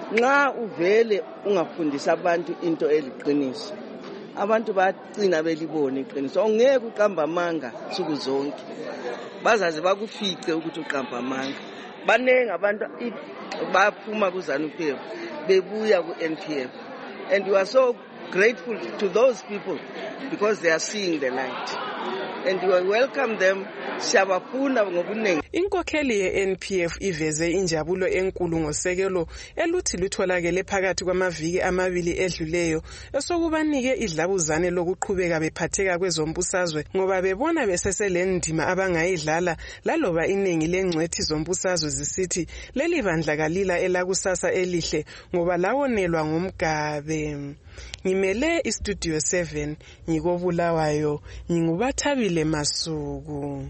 [SPEAKER 15] nxa uvele ungafundisa abantu into eliqiniso abantu bagcina belibona iqiniso ongeke uqamba amanga suku zonke bazaze bakufice ukuthi uqamba amanga banenge abantu baphuma kuZANU-P F bebuya ku-N P F and you are so grateful to those people because they are seeing the light and you welcome them. Siyabafuna ngobunengi.
[SPEAKER 23] Inkokheli ye-N P F iveze injabulo enkulu ngosekelo eluthi lutholakele phakathi kwamaviki amabili edluleyo esokubanike idlabuzane lokuqhubeka bephatheka kwezombusazwe ngoba bebona beseselendima abangayidlala laloba iningi lengcwethi zombusazwe zisithi leli bandla kalila elakusasa elihle ngoba lawonelwa ngomgabe. Ngimele iStudio seven ngikobulawayo ngingubathabile Masuku.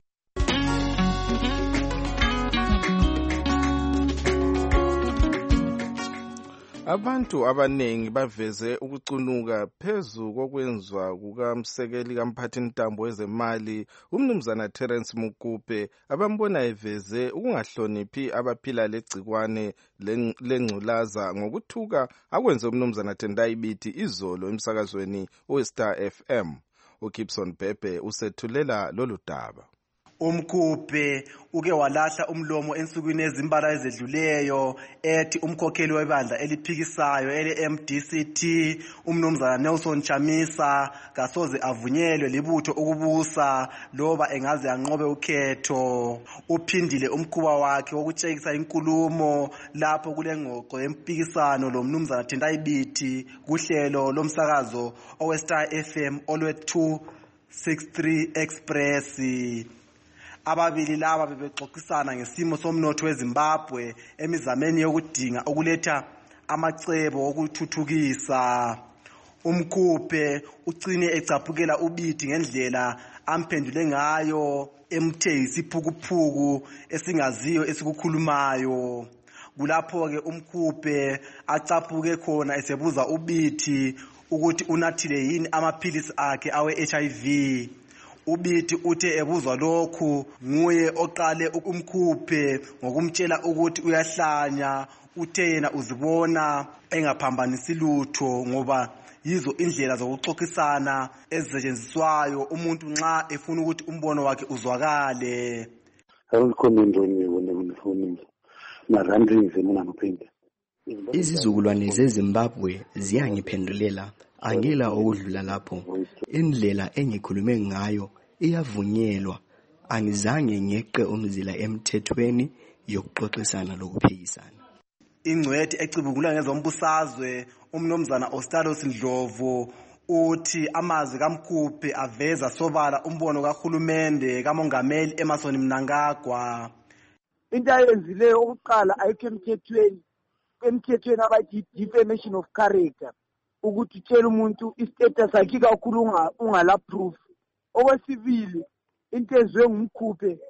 [SPEAKER 21] Abantu abanengi baveze ukucunuka phezu kokwenzwa kukamsekeli kamphathintambo wezemali umnumzana Terence Mukupe abambona eveze ukungahloniphi abaphila legcikwane lengculaza ngokuthuka akwenze umnumzana Tendai Biti izolo emsakazweni weStar F M. uGibson Bhebhe usethulela lolu daba.
[SPEAKER 4] Umkhuphe uke walahla umlomo ensukwini ezimbala ezedluleyo ethi umkhokheli webandla eliphikisayo ele-M D C T umnumzana Nelson Chamisa kasoze avunyelwe libutho ukubusa loba engaze anqobe ukhetho. Uphindile umkhuba wakhe wokutshekisa inkulumo lapho kule ngqoqo yempikisano lo mnumzana Tendai Biti kuhlelo lomsakazo oweStar F M olwe two sixty-three Express. Ababili laba bebexoxisana ngesimo somnotho weZimbabwe emizameni yokudinga okuletha amacebo okuthuthukisa. Umkhuphe ugcine ecaphukela uBiti ngendlela amphendule ngayo emthe isiphukuphuku esingaziyo esikukhulumayo. Kulapho ke umkhuphe acaphuke khona esebuza uBiti ukuthi unathile yini amaphilisi akhe awe H I V. uBiti uthe ebuzwa lokhu nguye oqale umkhuphe ngokumtshela ukuthi uyahlanya uthe yena uzibona engaphambanisi lutho ngoba yizo indlela zokuxoxisana ezisetshenziswayo umuntu nxa efuna ukuthi umbono wakhe uzwakale.
[SPEAKER 5] Izizukulwane zeZimbabwe ziyangiphendulela angela okudlula lapho. Indlela engikhulume ngayo iyavunyelwa. Angizange ngeqe umzila emthethweni yokuxoxisana lokuphikisana.
[SPEAKER 4] Ingcwethi ecibukula ngezombusazwe umnumzana Ostalos Ndlovu uthi amazwi kaMkhuphe aveza sobala umbono kahulumende kamongameli Emmerson Mnangagwa.
[SPEAKER 16] Into ayenzileyo oqala ayikho emthethweni emthethweni abathi defamation of character ukuthi tshela umuntu istatus yakhe kakhulu ungala proof. Okwesibili into ezwe ngumkhuphe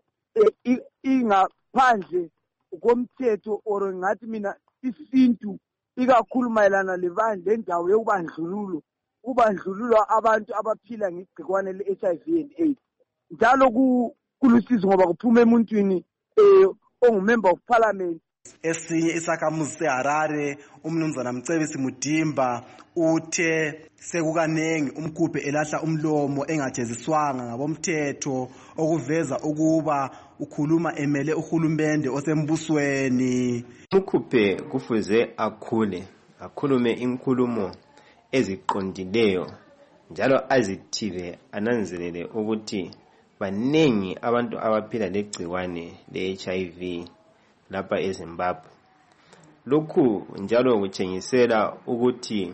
[SPEAKER 16] ingaphandle komthetho or ngathi mina isintu ikakhulu mayelana levandla lendawo yokubandlululo kubandlululwa abantu abaphila ngegcikwane le-H I V and AIDS. Njalo kulusizo ngoba kuphuma emuntwini eh ongumember of parliament.
[SPEAKER 4] Esinye isakhamuzi seHarare umnumzana Mcebisi Mudimba uthe sekukanengi umkhuphe elahla umlomo engajeziswanga ngabomthetho okuveza ukuba ukhuluma emele uhulumende osembusweni.
[SPEAKER 17] Umkhuphe kufuze akhule akhulume inkulumo eziqondileyo njalo azithibe ananzelele ukuthi banengi abantu abaphila legciwane le-H I V lapha eZimbabwe. Lokhu njalo kutshengisela ukuthi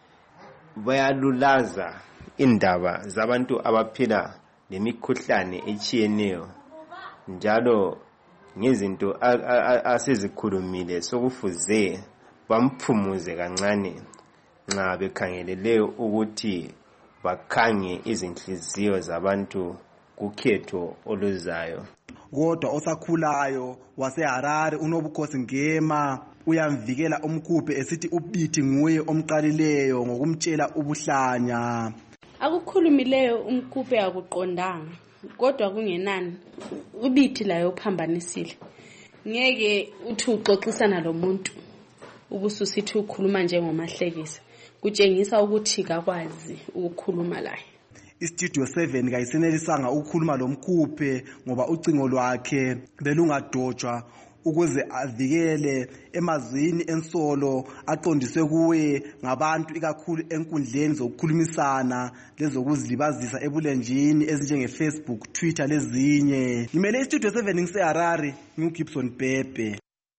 [SPEAKER 17] bayalulaza indaba zabantu abaphila lemikhuhlane etshiyeneyo njalo ngezinto asezikhulumile sokufuze bamphumuze kancane nxa bekhangeleleyo ukuthi bakhange izinhliziyo zabantu kukhetho oluzayo.
[SPEAKER 4] Kodwa osakhulayo waseHarare uNobukhosi Ngema uyamvikela umkhuphe esithi uBiti nguye omqalileyo ngokumtshela ubuhlanya.
[SPEAKER 18] Akukhulumileyo umkhuphe akuqondanga kodwa kungenani uBiti layo uphambanisile. Ngeke uthi uxoxisana lo muntu ubususithi ukhuluma njengomahlekisa kutshengisa ukuthi kakwazi ukukhuluma laye.
[SPEAKER 4] iStudio seven kayisenelisanga ukukhuluma lomkhuphe ngoba ucingo lwakhe belungadotshwa ukuze avikele emazwini ensolo aqondiswe kuwe ngabantu ikakhulu enkundleni zokukhulumisana lezokuzilibazisa ebulenjini ezinjenge Facebook, Twitter lezinye. Ngimele iStudio seven ngiseHarare, ngiuGibson Bhebhe.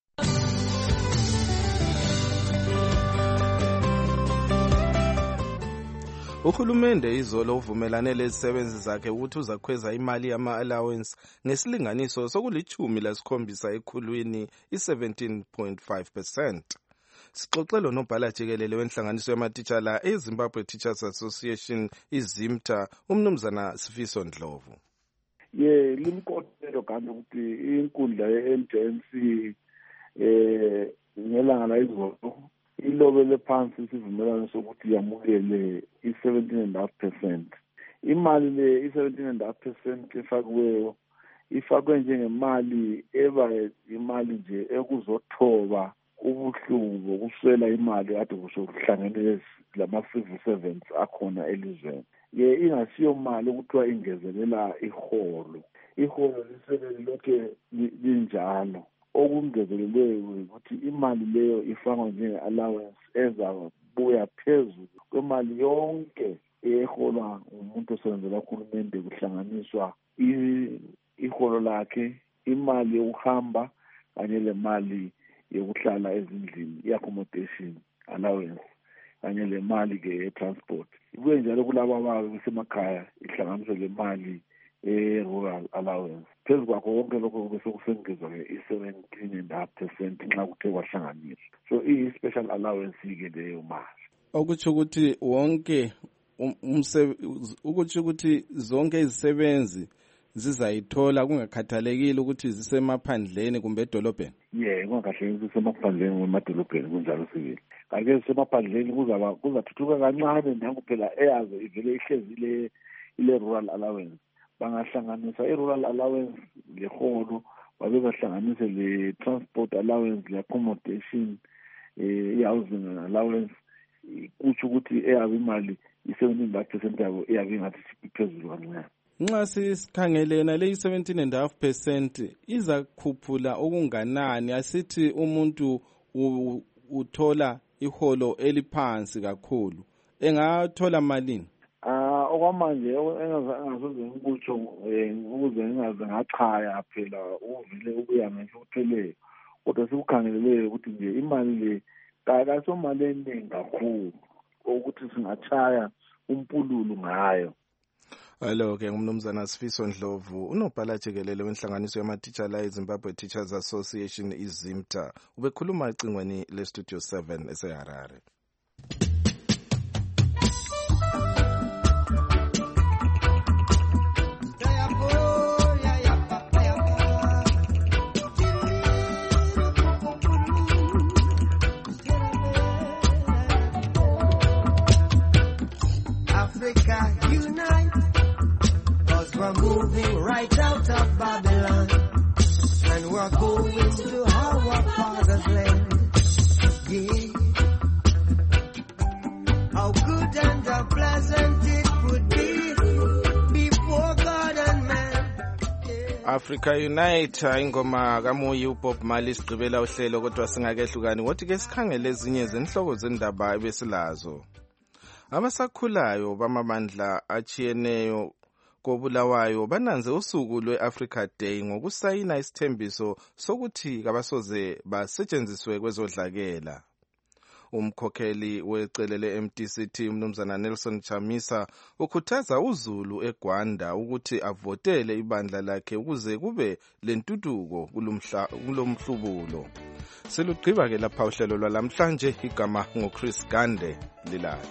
[SPEAKER 21] Uhulumende izolo uvumelane lezisebenzi zakhe ukuthi uzakhweza imali yama-allowance ngesilinganiso sokulichumi lasikhombisa ekhulwini i-seventeen point five percent. Sixoxelo nobhala jikelele wenhlanganiso yamatitshala eZimbabwe Teachers Association iZimta, umnumzana Sifiso Ndlovu.
[SPEAKER 2] Ye limkotelo kanti ukuthi inkundla ye-N J N C eh ngelanga la izolo ilobele phansi isivumelwano sokuthi yamukele i-seventeen and a half percent. Imali le i-seventeen and a half percent efakiweyo ifakwe njengemali eba imali nje ekuzothoba ubuhlungu bokuswela imali kade kuhlangene lama-civil servants akhona elizweni. Ye ingasiyo mali okuthiwa ingezelela iholo. Iholo liselele lokhe linjalo. Okungezelelweyo ukuthi imali leyo ifakwa njenge-allowance ezabuya phezulu kwemali yonke eholwa umuntu osebenzela uhulumende kuhlanganiswa iholo lakhe, imali yokuhamba kanye le mali yokuhlala ezindlini, i-accommodation allowance kanye le mali-ke ye-transport. Ibuye njalo kulabo abasemakhaya ihlanganiswe le mali e-rural allowance. Phezu kwakho konke lokho bese kusengezwa-ke i-seventeen and a half percent nxa kuthe kwahlanganiswa. So iyi-special allowance-ke leyo mali.
[SPEAKER 21] Okutsho ukuthi wonke ukutsho ukuthi zonke izisebenzi zizayithola kungakhathalekile ukuthi zisemaphandleni kumbe edolobheni.
[SPEAKER 2] Yeah, kungakhathalekile ukuthi zisemaphandleni kumbe emadolobheni kunjalo sibili. Kanti zisemaphandleni kuzaba kuzathuthuka kancane nangu phela eyazo ivele ihlezile ile rural allowance. Bangahlanganisa i-rural allowance leholo babe bahlanganise le transport allowance, le accommodation, i-housing allowance, kutsho ukuthi eyabe imali i-seventeen and a half percent yabo eyabe ingathi iphezulu kancane.
[SPEAKER 21] Nxa sisikhangelena le seventeen and a half percent izakhuphula okunganani? Asithi umuntu uthola iholo eliphansi kakhulu, engathola malini?
[SPEAKER 2] Ah, okwamanje engasoze ngikutsho ukuze ngingaze ngachaya phela uvile ukuya ngisho uphele, kodwa sikukhangelele ukuthi nje imali le kayisomali eningi kakhulu ukuthi singachaya umpululo ngayo.
[SPEAKER 21] Hello ke ngumnumzana Sifiso Ndlovu, unobhala jikelele wenhlanganiso yamatitshala eZimbabwe Teachers Association iZimta, ubekhuluma ecingweni leStudio seven eseHarare.
[SPEAKER 3] Africa unite, cause we're moving right out of Babylon, and we're going to our father's land. Yeah. How good and how pleasant it would be before God and man. Yeah.
[SPEAKER 21] Africa Unite, ingoma kaMoyi uBob Marley sigqibela uhlelo, kodwa singakehlukani wothi ke sikhangele ezinye zenhloko zendaba ebesilazo. Abasakhulayo bamabandla achiyeneyo koBulawayo bananze usuku lwe-Africa Day ngokusayina isithembiso sokuthi kabasoze basetshenziswe kwezodlakela. Umkhokheli wecele le-M D C T umnumzana Nelson Chamisa ukhuthaza uZulu eGwanda ukuthi avotele ibandla lakhe ukuze kube lentuduko kulomhlubulo. Selugqiba ke lapha uhlelo lwalamhlanje, igama ngoChris Gande Lilala.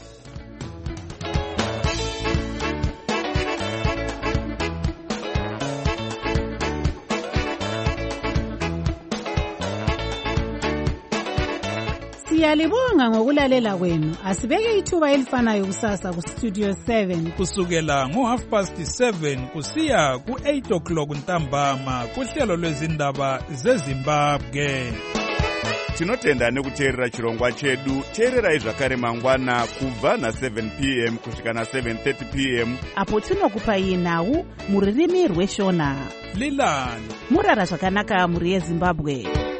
[SPEAKER 6] Siyalibonga ngokulalela kwenu. Asibeke ithuba elifanayo kusasa ku Studio seven
[SPEAKER 19] kusukela ngo half past seven kusiya ku eight o'clock ntambama kuhlelo lwezindaba zeZimbabwe.
[SPEAKER 10] tinotenda nekuteerera chirongwa chedu. Teererai zvakare mangwana kubva na seven p m kusvika na seven thirty p m
[SPEAKER 20] apo tinokupai nhau mururimi rweshona.
[SPEAKER 19] Lilani
[SPEAKER 20] murara zvakanaka muri yeZimbabwe.